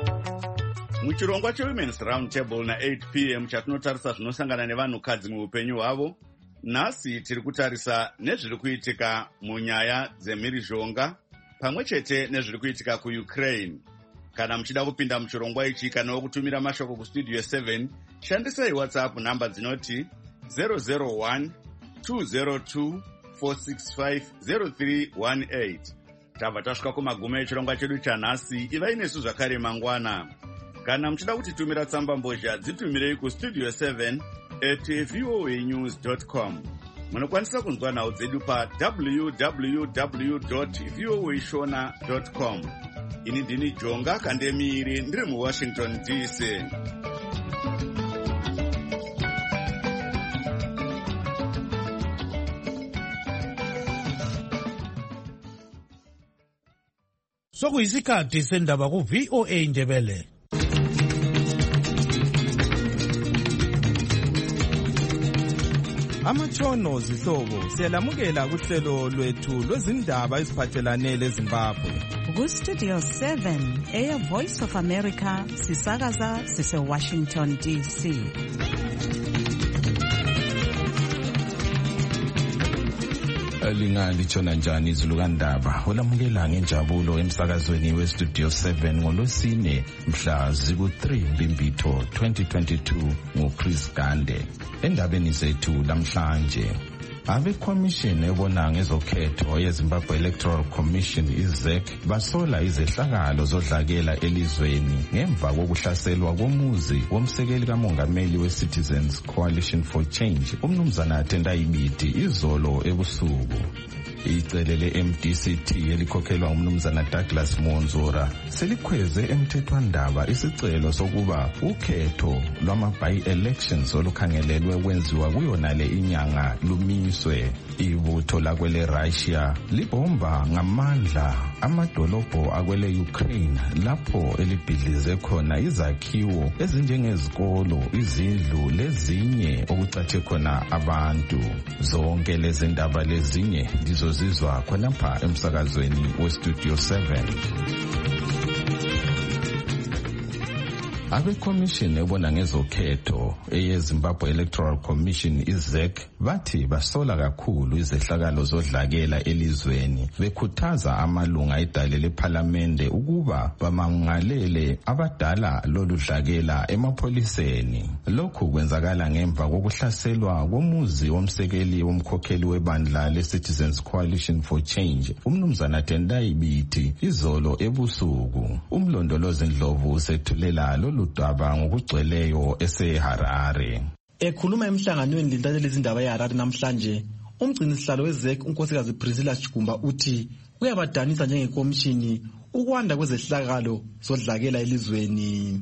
Muchirongwa cheWomen's Round Table na-eight p m chatinotarisa zvinosangana nevanhukadzi muupenyu hwavo, nhasi tiri kutarisa nezviri kuitika munyaya dzemhirizhonga pamwe chete nezviri kuitika kuUkraine. Kana muchida kupinda muchirongwa ichi kana wokutumira mashoko kuStudio seven, shandisai WhatsApp namba dzinoti zero zero one two zero two four six five zero three one eight. Tabva tasvika kumagumo echirongwa chedu chanhasi. Ivai nesu zvakare mangwana. Kana muchida kutitumira tsamba mbozha dzitumirei kustudio seven at voanews dot com. munokwanisa kunzwa nhau dzedu pa w w w dot v o a shona dot com. Ini ndini Jonga Kandemiri ndiri muWashington D C. Sokuyisikhathi sendaba ku V O A Ndebele. Amatshono zihlobo siyalamukela kuhlelo lwethu lwezindaba eziphathelane leZimbabwe. Ku Studio seven eya Voice of America sisakaza sise Washington D C. Lingalitshona njani izulukandaba olamukela ngenjabulo emsakazweni we Studio seven ngolosine mhla ziku three Mbimbitho twenty twenty-two nguChris Gande. Endabeni zethu namhlanje abe commission ebona ngezokhetho yeZimbabwe Electoral Commission I Z E C basola izehlakalo zodlakela elizweni ngemva kokuhlaselwa komuzi womsekeli kamongameli we-Citizens Coalition for Change umnumzana Tendai Biti izolo ebusuku. Icele le-M D C T elikhokhelwa umnumzana Douglas Monzora selikhweze emthethwandaba isicelo sokuba ukhetho lwama-by-elections olukhangelelwe kwenziwa kuyona le inyanga lumiswe. Ibutho lakwele Russia libomba ngamandla amadolobho akwele Ukraine lapho elibhidlize khona izakhiwo ezinjengezikolo, izindlu lezinye okucathe khona abantu. Zonke lezi ndaba lezinye ndizozizwa khonapha emsakazweni we Studio seven. Abe commission ebona ngezokhetho eyeZimbabwe Electoral Commission I Z E C bathi basola kakhulu izehlakalo zodlakela elizweni bekhuthaza amalunga edale leParliament ukuba bamangalele abadala lolu dlakela emapholiseni. Lokhu kwenzakala ngemva kokuhlaselwa komuzi womsekeli womkhokheli webandla le-Citizens Coalition for Change umnumzana Tendai Biti izolo ebusuku. Umlondolozi Ndlovu usethulela lolu daba ngokugcweleyo eseHarare. Ekhuluma emhlanganweni lentantele izindaba eHarare namhlanje, umgcinisihlalo we-Z E C unkosikazi Priscilla Chigumba uthi kuyabadanisa njengekomishini ukwanda kwezehlakalo zodlakela elizweni.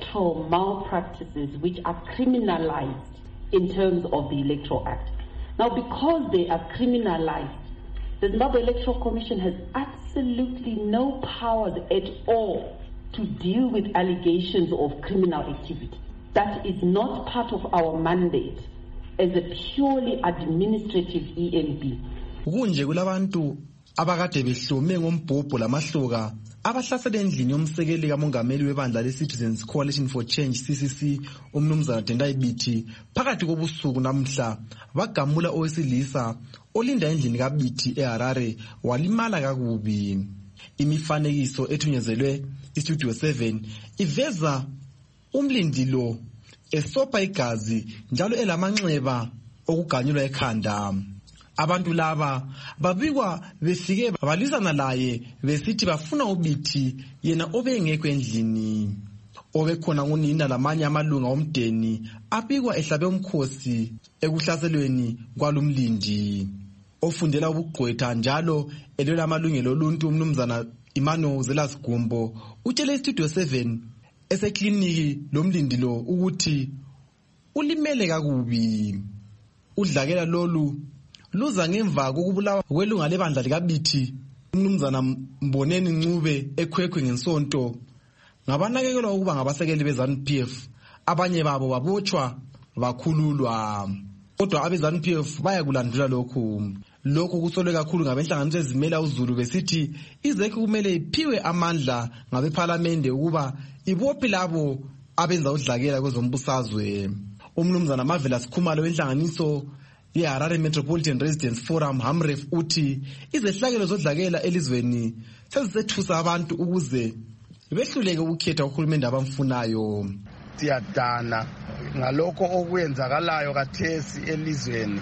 Malpractices which are criminalized in terms of the Electoral Act. Now, because they are criminalized, the Zimbabwe Electoral Commission has absolutely no powers at all to deal with allegations of criminal activity. That is not part of our mandate as a purely administrative E N B. Kunje kulabantu abakade behlome ngombhobho lamahloka abahlasele endlini yomsekeli kamongameli webandla le-Citizens Coalition for Change C C C umnumzana Tendai Biti phakathi kobusuku namhla bagamula owesilisa olinda endlini kaBiti eHarare walimala kakubi. Imifanekiso ethunyezelwe iStudio seven iveza umlindilo esopa igazi njalo elamanxeba okuganyulwa ekhanda. Abantu laba babikwa befike balisana laye besithi bafuna uBiti yena obengekho endlini. Obekhona ngunina lamanye amalunga omdeni abikwa ehlabe umkhosi ekuhlaselweni kwalumlindi. Ofundela ubugqwetha njalo elwela amalungelo oluntu umnumzana Imano Zelas Gumbo utshele iStudio seven esekliniki lomlindilo ukuthi ulimele kakubi. Udlakela lolu luza ngemva kokubulawa kwelunga lebandla likaBiti umnumzana Mboneni Ncube ekhwekhwe ngensonto ngabanakekelwa ukuba ngabasekeli beZANU P F. Abanye babo babotshwa bakhululwa, kodwa abeZANU P F bayakulandula lokhu. Lokho kusolwe kakhulu ngabenhlanganiso ezimela uZulu besithi I-Z E C kumele iphiwe amandla ngabeParliament ukuba ibophe labo abenza udlakela kwezombusazwe. Umnumzana Marvelous Khumalo wenhlanganiso yeHarare Metropolitan Residents Forum Hamref uthi izehlakelo zodlakela elizweni sezisethusa abantu ukuze behluleke ukukhetha uhulumende abamfunayo. Siyadana ngalokho okwenzakalayo kathesi elizweni.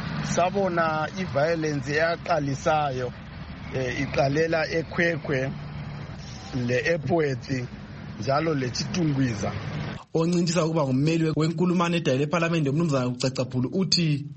Sabona iviolence eyaqalisayo iqalela ekhwekhwe le-Epwethi njalo leChitungwiza. Oncintisa ukuba ngummeli wenkulumane edale eParliament umnumzana uCacapulu uthi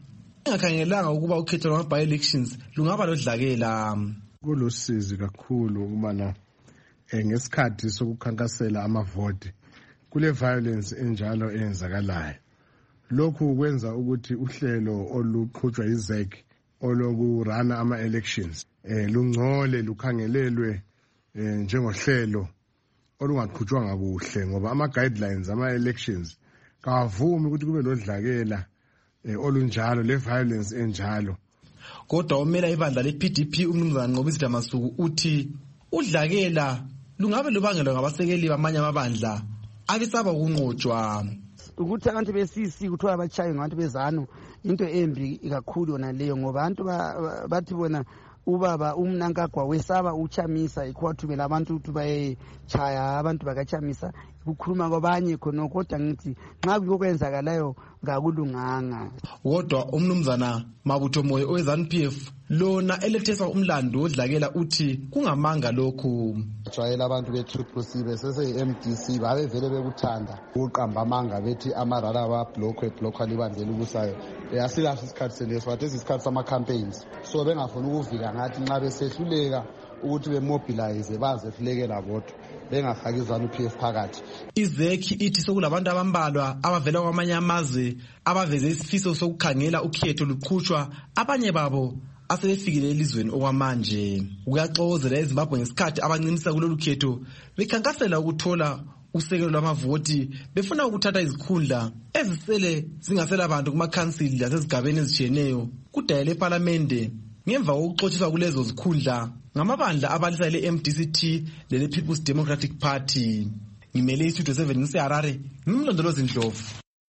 engakhangelanga ukuba ukhetho lwama by-elections lungaba lodlakela. Kulusizi kakhulu ukubana ngesikhathi sokukhankasela amavoti kule violence enjalo eyenzakalayo. Lokhu kwenza ukuthi uhlelo oluqhutshwa yi-Z E C olokurana ama-elections eh lungcole lukhangelelwe njengohlelo olungaqhutshwanga kuhle ngoba ama-guidelines ama-elections kawavumi ukuthi kube lodlakela olunjalo le-violence enjalo. Kodwa umela ibandla le-P D P umnumzana Nqobisi Damasuku uthi udlakela lungabe lubangelwa ngabasekeli bamanye amabandla abisaba ukunqotshwa. Ukuthi abantu be-C C kuthiwa abachayi ngabantu bezanu into embi kakhulu yona leyo ngoba abantu bathi bona ubaba umnankagwa wesaba uchamisa ikwathumela abantu ukuthi bayechaya abantu bakachamisa ukukhuluma kwabanye khona kodwa ngithi nxa kuyokwenzakalayo ngakulunganga. Kodwa umnumzana Mabutho Moyo owe-ZANU P F lona elethesa umlando odlakela uthi kungamanga lokhu. Jwayela abantu be-Triple C besese-M D C babevele bekuthanda ukuqamba amanga bethi amarala bablokhwe blokhwa libandlela ukusayo. Asilaso isikhathi seleso bathi isikhathi sama-campaigns so bengafuni ukuvika ngathi nxa besehluleka ukuthi bemobilize baze hlekela bodwa bengafaki iZANU P F phakathi. I-Z E C ithi sokulabantu abambalwa abavela kwamanye amazwe abaveze isifiso sokukhangela ukhetho luqhutshwa abanye babo asebefikile elizweni okwamanje. Kuyaxokozela eZimbabwe ngesikhathi abancinisa kulolu khetho bekhankasela ukuthola usekelo lwamavoti befuna ukuthatha izikhundla ezisele zingasela abantu kumakhansili lasezigabeni ezitshiyeneyo kudayele eParliamente ngemva kokuxotshiswa kulezo zikhundla ngamabandla abalisa le-M D C T lele People's Democratic Party. Ngimele iStudio seven ngiseHarare, ngimlondolozi Ndlovu.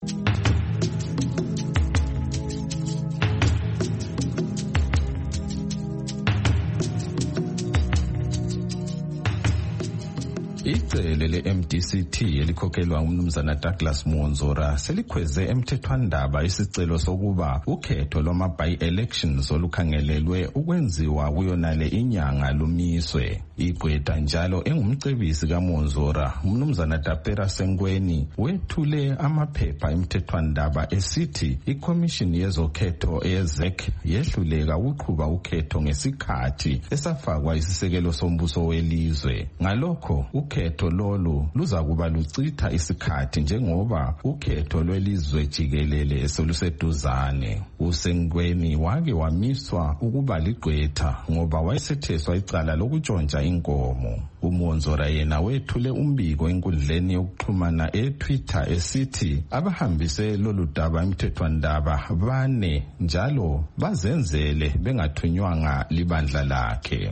Icele le-M D C T elikhokhelwa umnumzana Douglas Monzora selikhweze emthethwandaba isicelo sokuba ukhetho lwama by-elections olukhangelelwe ukwenziwa kuyonale inyanga lumiswe. Igqwetha njalo engumcebisi kaMonzora umnumzana Tapera Sengweni wethule amaphepha emthethwandaba esithi ikomishini yezokhetho eye-Z E C yehluleka ukuqhuba ukhetho ngesikhathi esafakwa isisekelo sombuso welizwe. Ngalokho ukhetho lolu luza kuba lucitha isikhathi njengoba ukhetho lwelizwe jikelele esoluseduzane. Usengweni wake wamiswa ukuba ligqwetha ngoba wayesetheswa icala lokutshontsha inkomo. uMonzora yena wethule umbiko enkundleni yokuxhumana eTwitter esithi abahambise lolu daba emthethwandaba bane njalo bazenzele bengathunywanga libandla lakhe.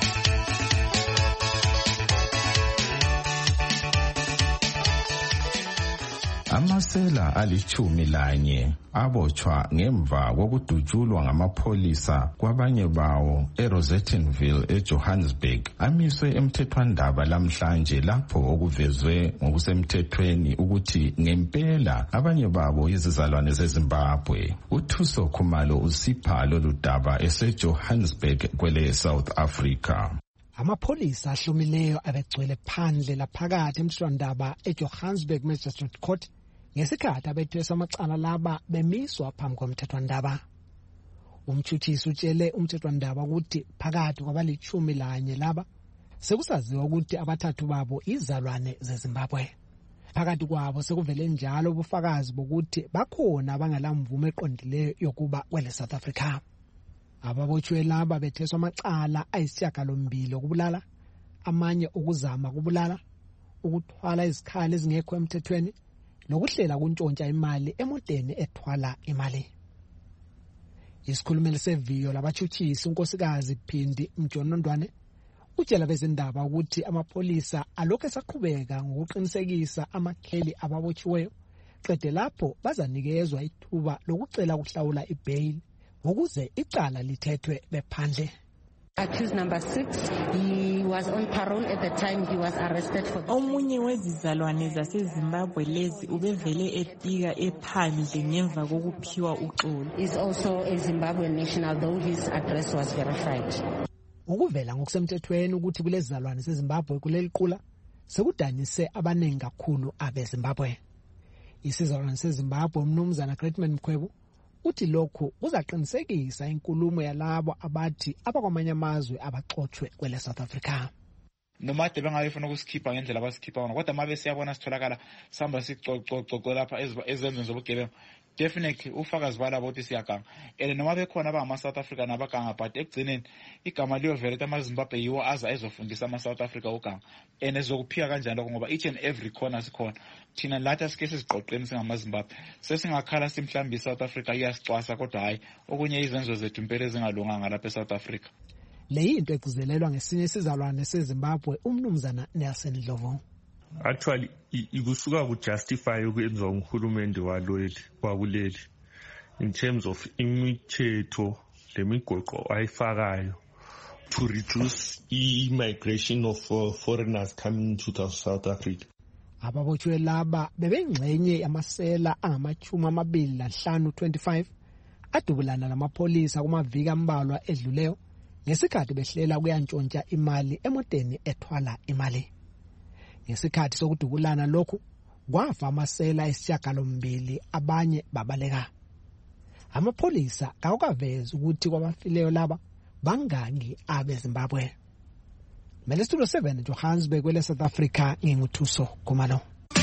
Amasela alichumi lanye abotshwa ngemva kokudutshulwa ngamapholisa kwabanye bawo eRosettenville eJohannesburg amiswe emthethwandaba lamhlanje lapho okuvezwe ngokusemthethweni ukuthi ngempela abanye babo izizalwane zeZimbabwe. uThuso Khumalo usipha lolu daba eseJohannesburg kwele South Africa. Amapholisa ahlumileyo abegcwele phandle laphakathi emthethwandaba eJohannesburg Magistrate Court ngesikhathi abethwesa amacala laba bemiswa phambi komthethwandaba. Umthuthisi utshele umthethwandaba ukuthi phakathi kwabalichumi lanye laba sekusaziwa ukuthi abathathu babo izalwane zeZimbabwe. Phakathi kwabo sekuvele njalo ubufakazi bokuthi bakhona abangalamvume eqondileyo yokuba kwele South Africa. Ababotshwe laba betheswa amacala ayisishiyagalombili okubulala, amanye ukuzama ukubulala, ukuthwala izikhali ezingekho emthethweni nokuhlela kuntshontsha imali emoteni ethwala imali. Isikhulumeli seviyo labachuchisi unkosikazi Phindi Mjonondwane utshela bezindaba ukuthi amapholisa alokhu esaqhubeka ngokuqinisekisa amakheli ababotshiweyo qede lapho bazanikezwa ithuba lokucela ukuhlawula ibail ukuze icala lithethwe bephandle. Accused number six, he was on parole at the time he was arrested for. Omunye wezizalwane zaseZimbabwe lezi ubevele efika ephandle ngemva kokuphiwa uxolo. Is also a Zimbabwean national though his address was verified. Ukuvela ngokusemthethweni ukuthi kulezizalwane zeZimbabwe kuleli qula sekudanise abaningi kakhulu abeZimbabwe. Isizalwane seZimbabwe umnumzana Greatman Mkhwebu uthi lokhu kuzaqinisekisa inkulumo yalabo abathi abakwamanye amazwe abaxothwe kwele South Africa. Noma de bengayifuna ukusikhipha ngendlela abasikhipha ngona kodwa mabe siyabona sitholakala sihamba sicocococco lapha ezenzweni zobugebengu definitely ufakazi balabo ukuthi siyaganga and noma bekhona abangama South Africa nabaganga but ekugcineni igama liyovela ama Zimbabwe yiwo aza ezofundisa ama South Africa uganga and ezokuphika kanjalo ngoba each and every corner sikhona thina latha sike siziqoqeni singama Zimbabwe sesingakhala simhlambi South Africa iyasicwasa kodwa hayi okunye izenzo zethu impela ezingalunganga lapha eSouth Africa. Leyinto ekuzelelwa ngesinye isizalwane seZimbabwe umnumzana Nelson Dlovu. Actually ikusuka ku justify ukwenziwa umhulumende waleli wakuleli in terms of imithetho lemigoqo ayifakayo to reduce immigration of uh, foreigners coming to South Africa. Ababotshwe laba bebengxenye yamasela angamachumi amabili lanhlanu twenty-five adubulana namapolisa kumaviki ambalwa edluleyo ngesikhathi behlela kuyantshontsha imali emoteni ethwala imali. Ngesikhathi sokudukulana lokhu kwafa amasela esishiyagalombili abanye babaleka. Amapolisa kawukaveza ukuthi kwabafileyo laba bangaki abeZimbabwe. Mele Studio seven Johannesburg kwele South Africa nginguthuso Khumalo.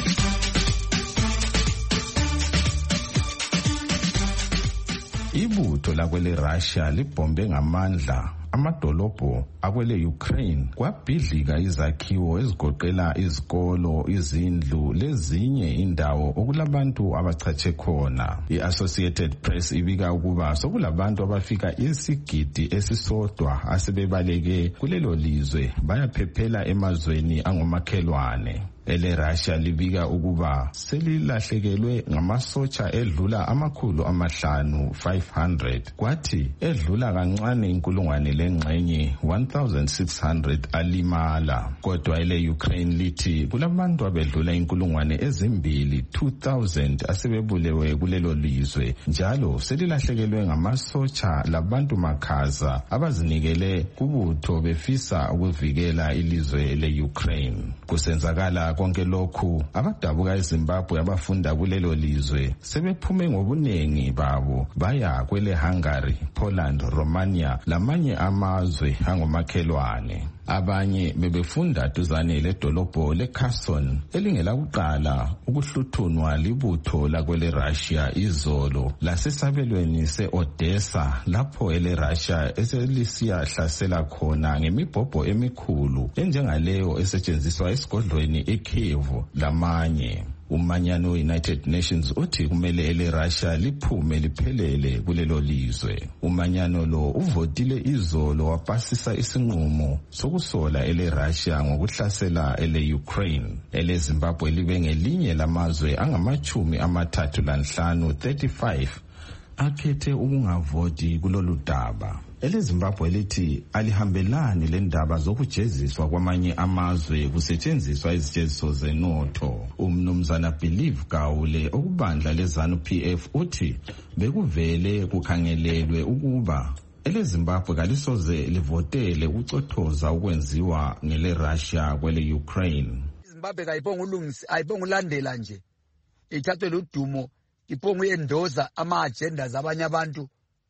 Ibutho lakwele Russia libhombe ngamandla amadolobho akwele Ukraine kwabhidlika izakhiwo ezigoqela izikolo, izindlu lezinye indawo okulabantu abachache khona. I-Associated Press ibika ukuba sokulabantu abafika isigidi esisodwa asebebaleke kulelo lizwe bayaphephela emazweni angomakhelwane. Ele Russia libika ukuba selilahlekelwe ngamasotsha edlula amakhulu amahlanu five hundred kwathi edlula kancane inkulungwane lengxenye one thousand six hundred alimala. Kodwa ele Ukraine lithi kulabantu abedlula inkulungwane ezimbili two thousand asebebulewe kulelo lizwe njalo selilahlekelwe ngamasotsha labantu makhaza abazinikele kubutho befisa ukuvikela ilizwe le Ukraine. Kusenzakala konke lokhu abadabuka eZimbabwe abafunda kulelo lizwe sebephume ngobunengi babo baya kwele Hungary, Poland, Romania lamanye amazwe angomakhelwane. Abanye bebefunda duzane ledolobho leKherson elingela kuqala ukuhluthunwa libutho lakwele Russia izolo lasesabelweni seOdessa lapho ele Russia eselisiya hlasela khona ngemibhobho emikhulu enjengaleyo esetshenziswa esigodlweni eKyiv lamanye. Umanyano United Nations uthi kumele ele Russia liphume liphelele kulelo lizwe. Umanyano lo uvotile izolo wapasisa isinqumo sokusola ele Russia ngokuhlasela ele Ukraine. Ele Zimbabwe libe ngelinye lamazwe angamachumi amathathu lanhlanu thirty-five akhethe ukungavoti kulolu daba. Ele Zimbabwe lithi alihambelani lendaba zokujeziswa kwamanye amazwe kusetshenziswa izijeziso zenotho. Umnumzana Believe Gawule okubandla leZANU P F uthi bekuvele kukhangelelwe ukuba ele Zimbabwe kalisoze livotele ucothoza ukwenziwa ngele Russia kwele Ukraine. Zimbabwe kayibonga ulungisi ayibonga ulandela nje ithathwe udumo ibonga uyendoza ama agendas abanye abantu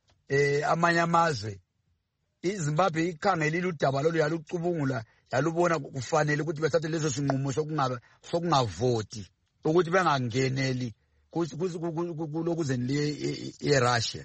eh amanye amazwe. iZimbabwe ikhangelile udaba lolu yalucubungula yalubona kufanele ukuthi bethathe lezo sinqumo sokungaba sokungavoti ukuthi bengangeneli kulokuzeni eRussia.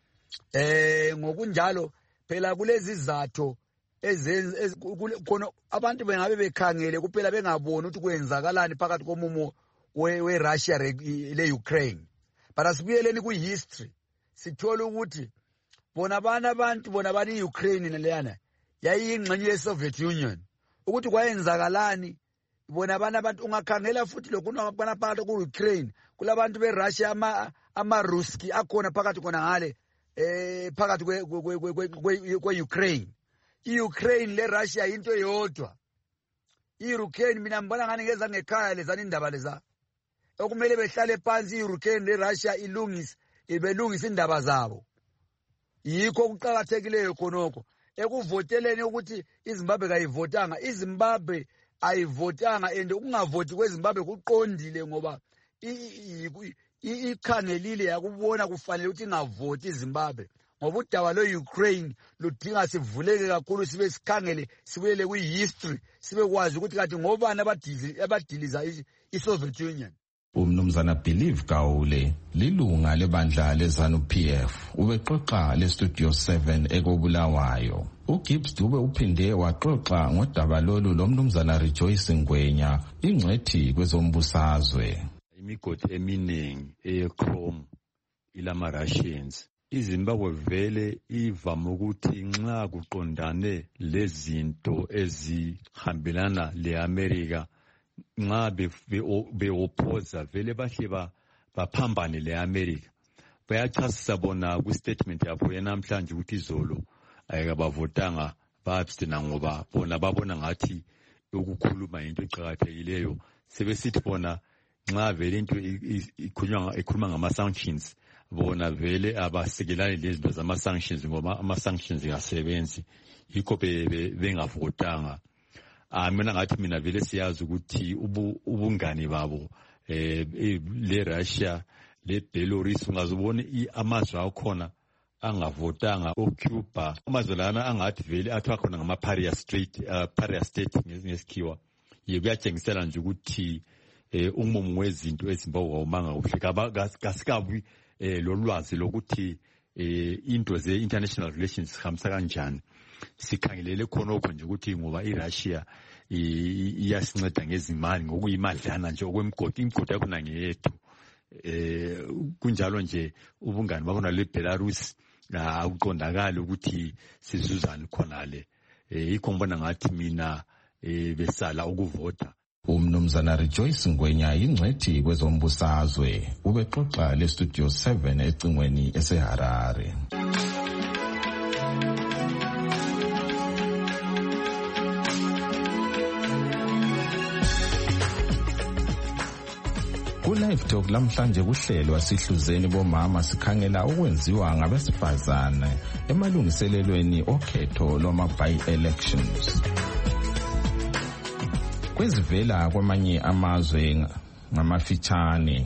Eh ngokunjalo phela kulezi izathu ezenze khona abantu bengabe bekhangele kuphela bengaboni ukuthi kwenzakalani phakathi komumo weRussia leUkraine. But asibuyeleni kuhistory sithola ukuthi bona bana abantu bona bani iUkraine neleyana yayingxenye yeSoviet Union ukuthi kwayenzakalani bona bana abantu ungakhangela futhi lokuna bana phakathi kuUkraine kulabantu beRussia ama amaruski akhona phakathi kona ngale eh phakathi kweUkraine. iUkraine leRussia into yodwa. iUkraine mina ngibona ngani ngeza ngekhaya lezana indaba leza okumele behlale phansi iUkraine leRussia ilungise ibelungisa indaba zabo. Yikho kuqhakathekileyo khonoko ekuvoteleni ukuthi iZimbabwe kayivotanga. iZimbabwe ayivotanga and ukungavoti kweZimbabwe kuqondile ngoba ikhangelile yakubona kufanele ukuthi ingavoti iZimbabwe ngoba udaba lo-Ukraine ludinga sivuleke kakhulu sibe sikhangele sibuyele kwi-history sibe kwazi ukuthi kanti ngobani abadiliza i-Soviet Union. Umnumzana Believe Gawule lilunga lebandla leZANU-P F ubexoxa leStudio seven ekobulawayo. uGibbs Dube uphinde waxoxa ngodaba lolu lomnumzana Rejoice Ngwenya ingcwethi kwezombusazwe. Imigodi eminingi eyechrome ilama Russians iZimbabwe vele ivame ukuthi nxa kuqondane lezinto ezihambelana leAmerica nxa beopposa vele bahle baphambane leAmerica. Bayachasisa bona kwistatement yabo yanamhlanje ukuthi izolo ayikabavotanga ba-abstina ngoba bona babona ngathi ukukhuluma into eqakathekileyo sebesithi bona nxa vele into ikhuluma ngama-sanctions bona vele abasekelani lezinto zama-sanctions ngoba ama-sanctions kasebenzi yikho bengavotanga. Mina ngathi mina vele siyazi ukuthi ubungani babo le-Russia le-Belarus ungazibona amazwe akhona angavotanga oCuba amazwe lana angathi vele athiwa khona ngama-paria state ngesikhiwa kuyatshengisela nje ukuthi umumo wezinto eZimbabwe awumanga kuhle kasikabi lolwazi lokuthi into ze-international relations zihambisa kanjani. Sikhangelele khonokho nje ukuthi ngoba iRussia iyasinceda ngezimali ngokuyimadlana nje okwemigodi imigodi yakhona ngeyethu kunjalo nje ubungani bakhona leBelarus akuqondakali ukuthi sizuzani khonale yikho ngibona ngathi mina besala ukuvota. Umnumzana Rejoice Ngwenya ingcwethi kwezombusazwe ubexoxa leStudio seven ecingweni eseHarare. Ku-Live Talk lamhlanje kuhlelwa sihluzeni bomama sikhangela okwenziwa ngabesifazane emalungiselelweni okhetho lwama-by-elections. Kwezivela kwamanye amazwe ngamafitshane.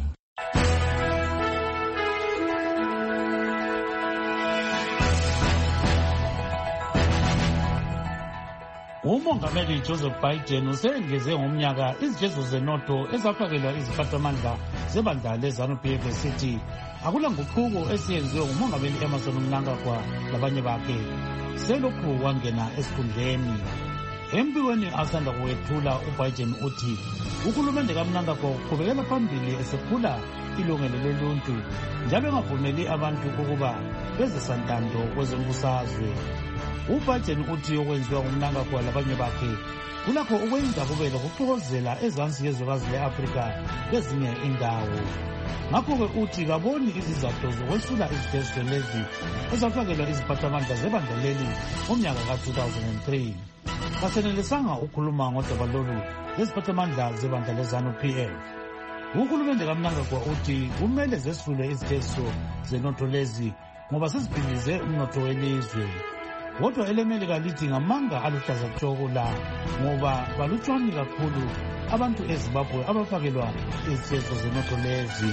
Umongameli Joseph Biden usengeze ngomnyaka izijezo zenotho ezafakelwa iziphathamandla zebandla leZANU-P F esithi akula nguquko esiyenziwe ngumongameli Emmerson Mnangagwa labanye bakhe selokhu wangena esikhundleni. Empikweni asanda kuwethula uBiden uthi uhulumende kaMnangagwa uqhubekela phambili esephula ilungelo loluntu njalo engavumeli abantu ukuba bezesantando kwezombusazwe. uBiden uthi okwenziwa nguMnangagwa labanye bakhe kulakho ukwenza kube lokuxokozela ezansi yezwekazi le-Afrika kwezinye indawo. Ngakho-ke uthi kaboni izizathu zokwesula izijezo lezi ezafakelwa iziphathamandla zebandla leli ngomnyaka ka-two thousand three. Kasenelisanga ukhuluma ngodaba lolu leziphathamandla zebandla leZANU-P F. Uhulumende kaMnangagwa uthi kumele zesule izijezo zenotho lezi ngoba seziphilize umnotho welizwe. Kodwa elemelika lithi ngamanga aluhlaza tshoko la ngoba balutshwani kakhulu abantu eZimbabwe abafakelwa izijezo zenotho lezi.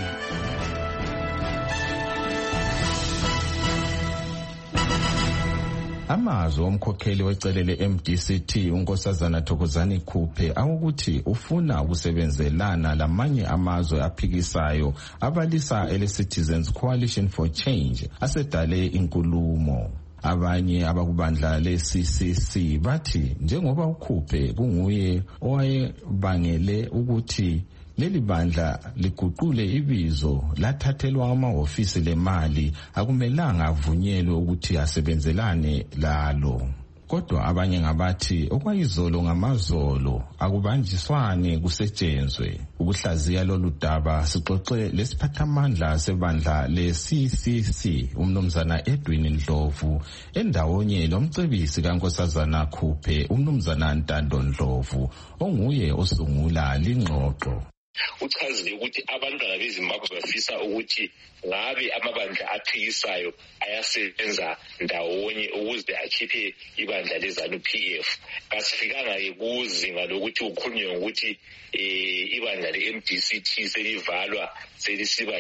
Amazwi omkhokheli wecele le-M D C T unkosazana Thokozani Khuphe awukuthi ufuna ukusebenzelana lamanye amazwe aphikisayo abalisa ele-Citizens Coalition for Change asedale inkulumo. Abanye abakubandla le-C C C bathi njengoba uKhuphe kunguye owayebangele ukuthi leli bandla liguqule ibizo lathathelwa amahhovisi lemali akumelanga avunyelwe ukuthi asebenzelane lalo. Kodwa abanye ngabathi okwayizolo ngamazolo akubanjiswane kusetshenzwe. Ukuhlaziya lolu daba sixoxe lesiphathamandla sebandla le-C C C umnumzana Edwin Ndlovu endawonye lomcebisi kankosazana Khuphe umnumzana Ntando Ndlovu onguye osungula lingxoxo. uchazile ukuthi abantwana bezimbabwe bafisa ukuthi ngabe amabandla aphikisayo ayasebenza ndawonye ukuze akhiphe ibandla le-ZANU-P F. Kasifikanga-ke kuzinga lokuthi ukhulunywe ngokuthi um ibandla le-M D C T selivalwa selisiba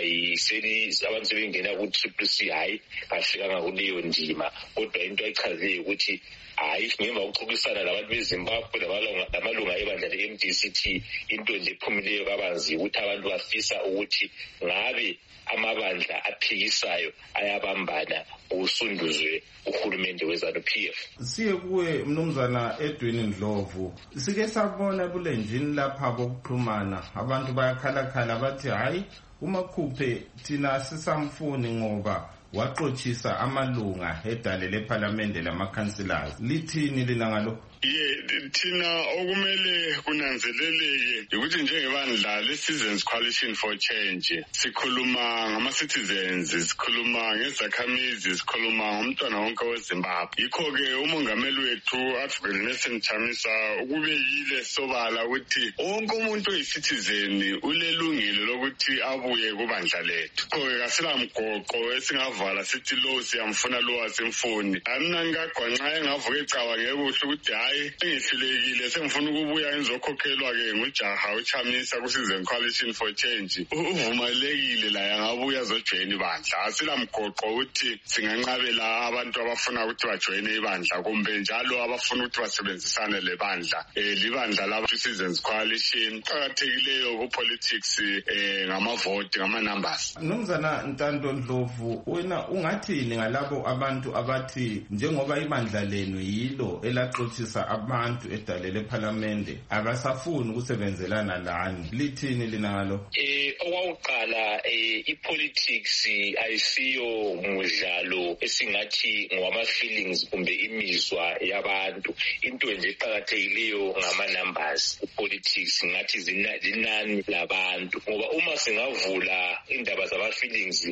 abantu sebengena ku-triple C. hhayi, kafikanga kuleyo ndima, kodwa into ayichazileyo ukuthi hayi ngemva kokuxoxisana labantu bezimbabwe lamalunga ebandla le-M D C T, into nje ephumileyo kabanzi ukuthi abantu bafisa ukuthi ngabe amabandla aphikisayo ayabambana kusunduzwe uhulumende we-ZANU-P F. Siye kuwe Mnumzana Edwin Ndlovu, sike sabona bulenjini lapha kokuxhumana abantu bayakhalakhala bathi hayi uMakhuphe thina sisamfuni ngoba waxoxisa amalunga edale lephalamende lamakhanselazi. Lithini lina ngalo? Ye thina okumele kunanzeleleke ukuthi njengebandla le-Citizens Coalition for Change sikhuluma ngama-citizens, sikhuluma ngezakhamizi, sikhuluma ngomntwana wonke weZimbabwe. Yikho-ke umongameli wethu Advocate Nelson Chamisa ukubekile sobala ukuthi wonke umuntu oyi-citizen ulelungelo lokuthi abuye kubandla lethu. Yikho-ke kasilamgoqo esingavala sithi lo siyamfuna lo asimfuni. Mina ngikagwanxa engavuka ecabangeke kuhle ukuthi hayi engihlulekile sengifuna ukubuya engizokhokhelwa-ke ngujaha uChamisa ku-Citizen Coalition for Change. Uvumelekile la angabuya azojoyina ibandla. Asilamgoqo ukuthi singanqabela abantu abafuna ukuthi bajoyine ibandla kumbe njalo abafuna ukuthi basebenzisane le bandla. Eh libandla laba-Citizens Coalition qakathekileyo ku-politics eh ngamavoti, ngama-numbers. Mnumzana Ntando Ndlovu, wena ungathini ngalabo abantu abathi njengoba ibandla lenu yilo elaxoxisa abantu edale lephalamende abasafuni ukusebenzelana lani? Lithini lina ngalo? Eh okwaqala eh ipolitics ayisiyo mudlalo esingathi ngwama feelings kumbe imizwa yabantu. Into nje eqhakathekileyo ngama numbers. Politics ngathi zinani labantu, ngoba uma singavula indaba zama feelings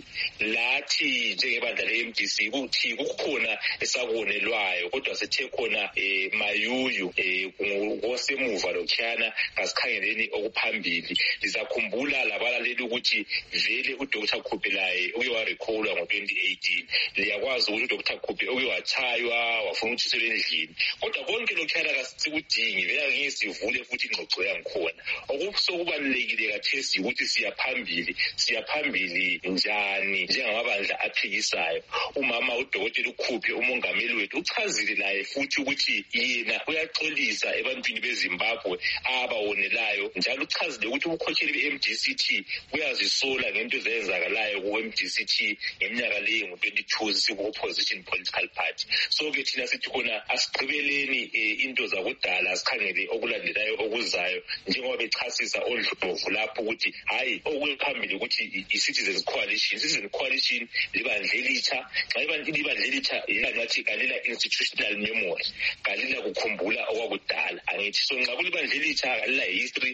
lathi njengebandla le-M D C kuthi kukhona esakubonelwayo, kodwa sethe khona eh mayuyu eh ngosemuva lokhana kasikhangeleni okuphambili. Lizakhumbula labalaleli ukuthi vele uDr Khupelaye uke warekhola ngo-twenty eighteen. Liyakwazi ukuthi uDr Khuphe uke wachaywa wafuna ukuthi sebendlini, kodwa konke lokhana kasikudingi vele ngeke sivule futhi ingxoxo yangikhona. Okusokubalulekile kathesi ukuthi siyaphambili siyaphambili njani njengamabandla aphikisayo. Umama uDr uKhuphe umongameli wethu uchazile laye futhi ukuthi yena uyaxolisa ebantwini beZimbabwe abawonelayo, njalo uchazile ukuthi ubukhokheli be-M D C T buyazisola ngento ezenzakalayo ku-M D C T ngeminyaka leyo ngo-twenty two siku-opposition political party. So-ke thina sithi khona asigqibeleni into zakudala asikhangele okulandelayo okuzayo, njengoba bechasisa oNdlovu lapho ukuthi hayi okuphambili ukuthi i-Citizens Coalition Citizens Coalition libandla elitsha. Xa ibandla elitsha ngathi kalila institutional memory, kalila kukhumbula okwakudala. Angithi so nxa kulibandla elitsha kalila history,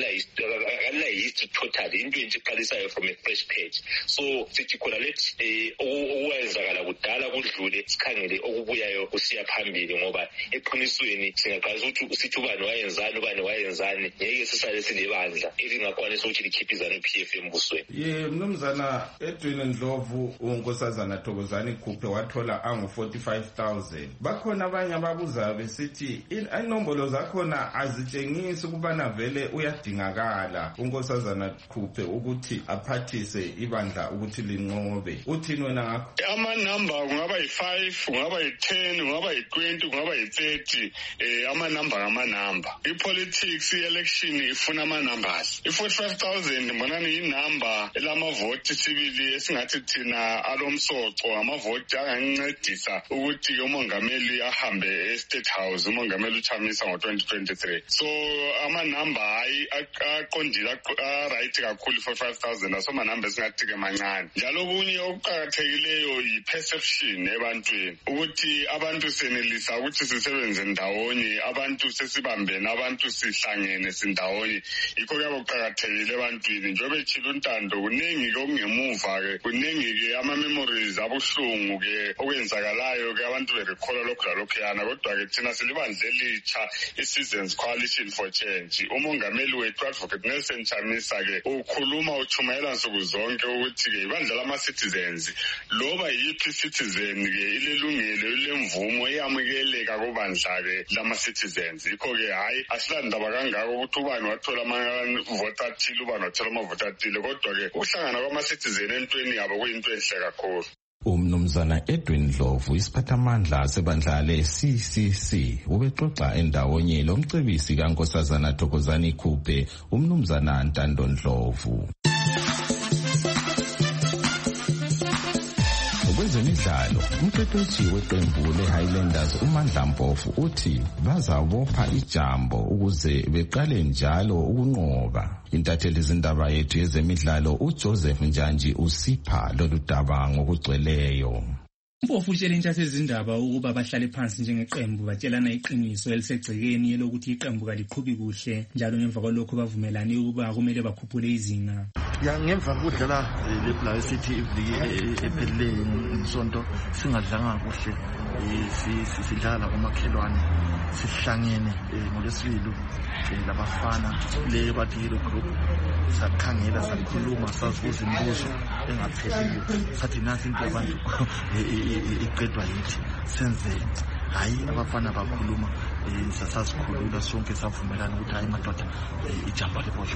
kalila history total, into nje iqalisayo from a fresh page. So sithi khona lethi okwenzakala kudala kudlule sikhangele okubuyayo kusiya phambili, ngoba eqinisweni singaqalisa ukuthi sithi ubani wayenzani ubani wayenzani, ngeke sisale silebandla elingakwanisa ukuthi likhiphe iZANU-P F embusweni. Ye Mnumzana Edwin Ndlovu, uNkosazana Thokozani Khuphe wathola angu forty-five thousand. Bakhona abanye ababuzayo besithi inombolo zakhona azitshengisi ukubana vele uyadingakala uNkosazana Khuphe ukuthi aphathise ibandla ukuthi linqobe. Uthini wena ngakho? Amanamba kungaba yi-five, kungaba yi-ten, kungaba yi-twenty, kungaba yi-thirty. Eh amanamba ngamanamba. I-politics i-election ifuna ama-numbers. I-forty-five thousand mbonani inamba elamavoti sibili esingathi thina alomsoco, amavoti angancedisa ukuthi umongameli ahambe e-State House, umongameli uChamisa ngo-twenty twenty-three. So amanamba hayi aqondile right kakhulu forty-five thousand, aso manamba esingathi-ke mancane. Njalo kunye okuqakathekileyo yi-perception ebantwini, ukuthi abantu senelisa ukuthi sisebenze ndawonye, abantu sesibambene, abantu sihlangene sindawonye. Yikho kuyabe kuqakathekile ebantwini njengoba etshilo uNtando, kuningi-ke okungemuva-ke, kuningi-ke ama-memories abuhlungu-ke okwenzakalayo-ke abantu berekhola lokhu lalokhuyana. Kodwa-ke thina silibandla elitsha i-Citizens Coalition for Change. Umongameli wethu Advocate Nelson Chamisa-ke ukhuluma uchumayela nsuku zonke ukuthi-ke ibandla lama-citizens loba yiphi citizen-ke ilelungelo ilemvumo iyamukeleka kubandla-ke lama-citizens. Yikho-ke hhayi asilandaba kangako ukuthi ubani wathola amavoti athile ubani wathola amavoti athile, kodwa-ke ukuhlangana kwama-citizen entweni yabo kuyinto enhle kakhulu. Umnumzana Edwin Ndlovu isiphathamandla sebandla le-C C C ubexoxa endawonye lomcebisi kaNkosazana Thokozani Khuphe umnumzana Ntando Ndlovu. Kwezemidlalo, umqeqeshi weqembu le-Highlanders uMandla Mpofu uthi bazabopha ijambo ukuze beqale njalo ukunqoba. Intatheli zindaba yethu yezemidlalo uJoseph Njanji usipha lolu daba ngokugcweleyo. Mpofu utshele intatheli zindaba ukuba bahlale phansi njengeqembu batshelana iqiniso elisegcekeni lokuthi iqembu kaliqhubi kuhle njalo ngemva kwalokho bavumelane ukuba kumele bakhuphule izinga. Ya ngemva kokudlala leBlack City iviki ephelileyo ngisonto singadlanga kuhle sidlala komakhelwane sihlangene ngolesibili labafana le bathi hero group sakhangela sakhuluma sazibuza imibuzo engapheliyo sathi nasi into abantu iqedwa yithi senzeni. Hayi abafana bakhuluma sasasikhulula sonke savumelana ukuthi hayi madoda ijamba lebosho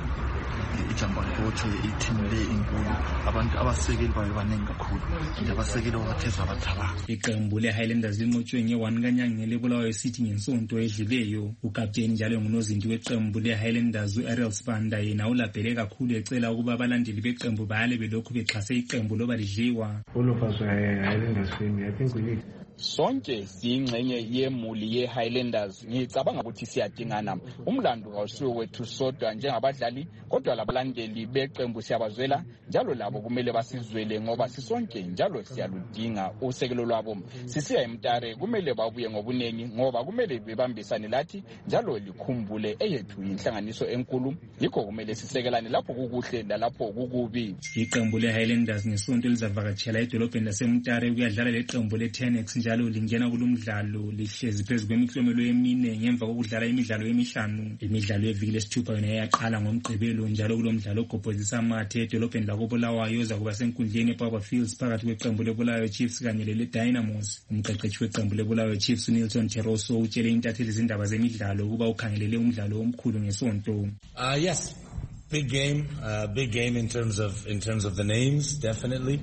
ijamba lebosho i-team le inkulu abantu abasekeli bayo baningi kakhulu nje abasekeli batheza abathaba. Iqembu le-Highlanders linqotshwe nge-one kaNyangele eBulawayo City ngensonto edluleyo. Ukapteni njalo ngunozinti weqembu le-Highlanders u-Ariel Sibanda yena ulabhele kakhulu ecela ukuba abalandeli beqembu bayale belokhu bexhase iqembu loba lidliwa. All of us are Highlanders family. I think we need sonke siyingxenye yemuli ye-Highlanders. Ngicabanga ukuthi siyadingana. Umlando awusiwe wethu sodwa njengabadlali, kodwa labalandeli beqembu siyabazwela njalo labo kumele basizwele ngoba sisonke njalo siyaludinga usekelo lwabo. Sisiya eMtare kumele babuye ngobunengi ngoba kumele bebambisane lathi njalo likhumbule eyethu inhlanganiso enkulu. Yikho kumele sisekelane lapho kukuhle lalapho kukubi. Iqembu le-Highlanders ngesonto elizavakatshela edolobheni laseMtare ukuyadlala leqembu le-Tenex njalo lingena kulomdlalo lihlezi phezu kwemiklomelo emine ngemva kokudlala imidlalo emihlanu. Imidlalo yeviki lesithupha yona yaqala ngomgqibelo njalo kulomdlalo ogobhozisa amathe edolobheni lakoBulawayo ozakuba senkundleni ePapa Fields phakathi kweqembu leBulawayo Chiefs kanye lele-Dynamos. Umqeqeshi weqembu leBulawayo Chiefs uNilton Teroso utshele intatheli zindaba zemidlalo ukuba ukhangelele umdlalo omkhulu ngesonto. Uh, yes. Big game, uh, big game in terms of in terms of the names, definitely.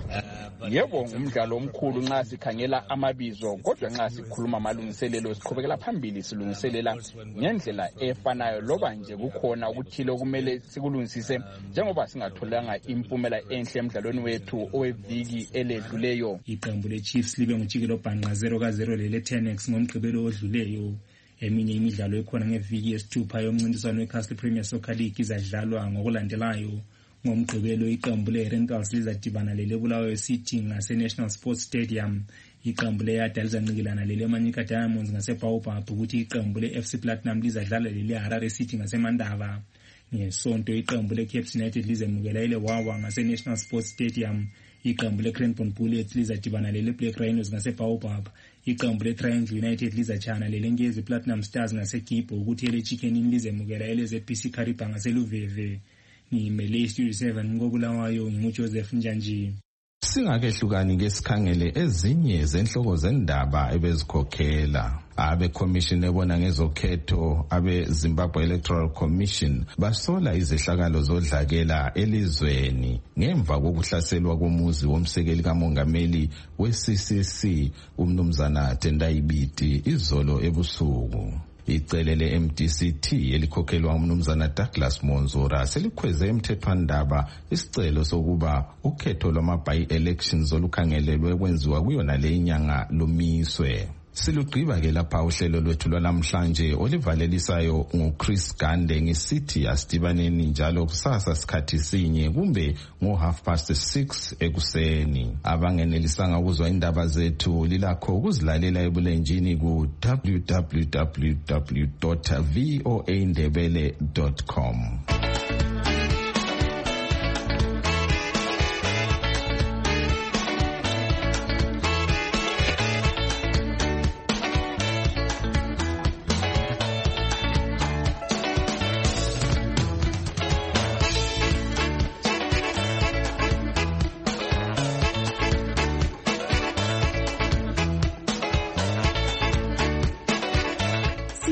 Uh, Yebo ngumdlalo omkhulu nxa sikhangela amabizo, kodwa nxa sikhuluma amalungiselelo siqhubekela phambili silungiselela ngendlela efanayo loba nje kukhona ukuthile okumele sikulungisise njengoba singatholanga impumela enhle emdlalweni wethu oweviki eledluleyo. Iqembu leChiefs libe ngujikelo bhanqa zero ka zero lele-Tenex ngomgqibelo odluleyo. Eminye imidlalo ekhona ngeviki yesithupha yomncintiswano weCastle Premier Soccer League izadlalwa ngokulandelayo. Ngomgqibelo iqembu le-Rentals lizadibana lele-Bulawayo City ngase-National Sports Stadium. Iqembu le-Yada lizancikelana lele-Manyika Diamonds ngase-Baobab ukuthi iqembu le-F C Platinum lizadlala lele-Harare City ngase-Mandava. Ngesonto iqembu le-Cape United lizemukela ile-Wawa ngase-National Sports Stadium. Iqembu le-Cranbourne Bullets lizadibana lele-Black Rhinos ngase-Baobab. Iqembu le-Triangle United lizatshana lele-Ngezi Platinum Stars ngase-Gibbo ukuthi ele-Chicken Inn lizemukela ele-Z P C Kariba ngase-Luveve. Ngimele iStudio seven ngoBulawayo nginguJoseph Njanji. Singakehlukani ngesikhangele ezinye zenhloko zendaba ebezikhokhela. Abe commission ebona ngezokhetho abe Zimbabwe Electoral Commission basola izehlakalo zodlakela elizweni ngemva kokuhlaselwa komuzi womsekeli kamongameli we-C C C umnumzana Tendai Biti izolo ebusuku. Icele le-M D C T elikhokhelwa umnumzana Douglas Monzora selikhweze emthethwandaba isicelo sokuba ukhetho lwama-by-elections olukhangelelwe kwenziwa kuyona le inyanga lumiswe. Silugqiba ke lapha uhlelo lwethu lwalamhlanje olivalelisayo nguChris Gande ngisithi asidibaneni njalo kusasa sikhathi sinye kumbe ngo half past six ekuseni. Abangenelisanga ukuzwa indaba zethu lilakho ukuzilalela ebulenjini ku w w w dot voa ndebele dot com.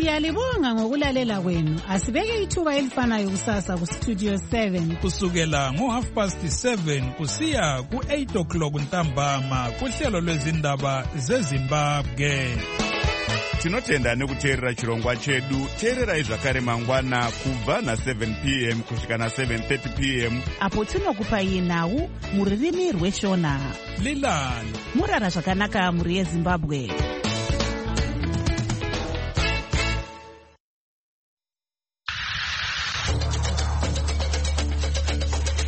Siyalibonga ngokulalela kwenu. Asibeke ithuba elifanayo kusasa ku Studio seven. Kusukela ngo half past seven kusiya ku eight o'clock ntambama kuhlelo lwezindaba zeZimbabwe. Tinotenda nekuteerera chirongwa chedu. Teererai zvakare mangwana kubva na seven p m kusvika na seven thirty p m apo tinokupai nhau muririmi rweshona. Lilani murara zvakanaka muri yeZimbabwe.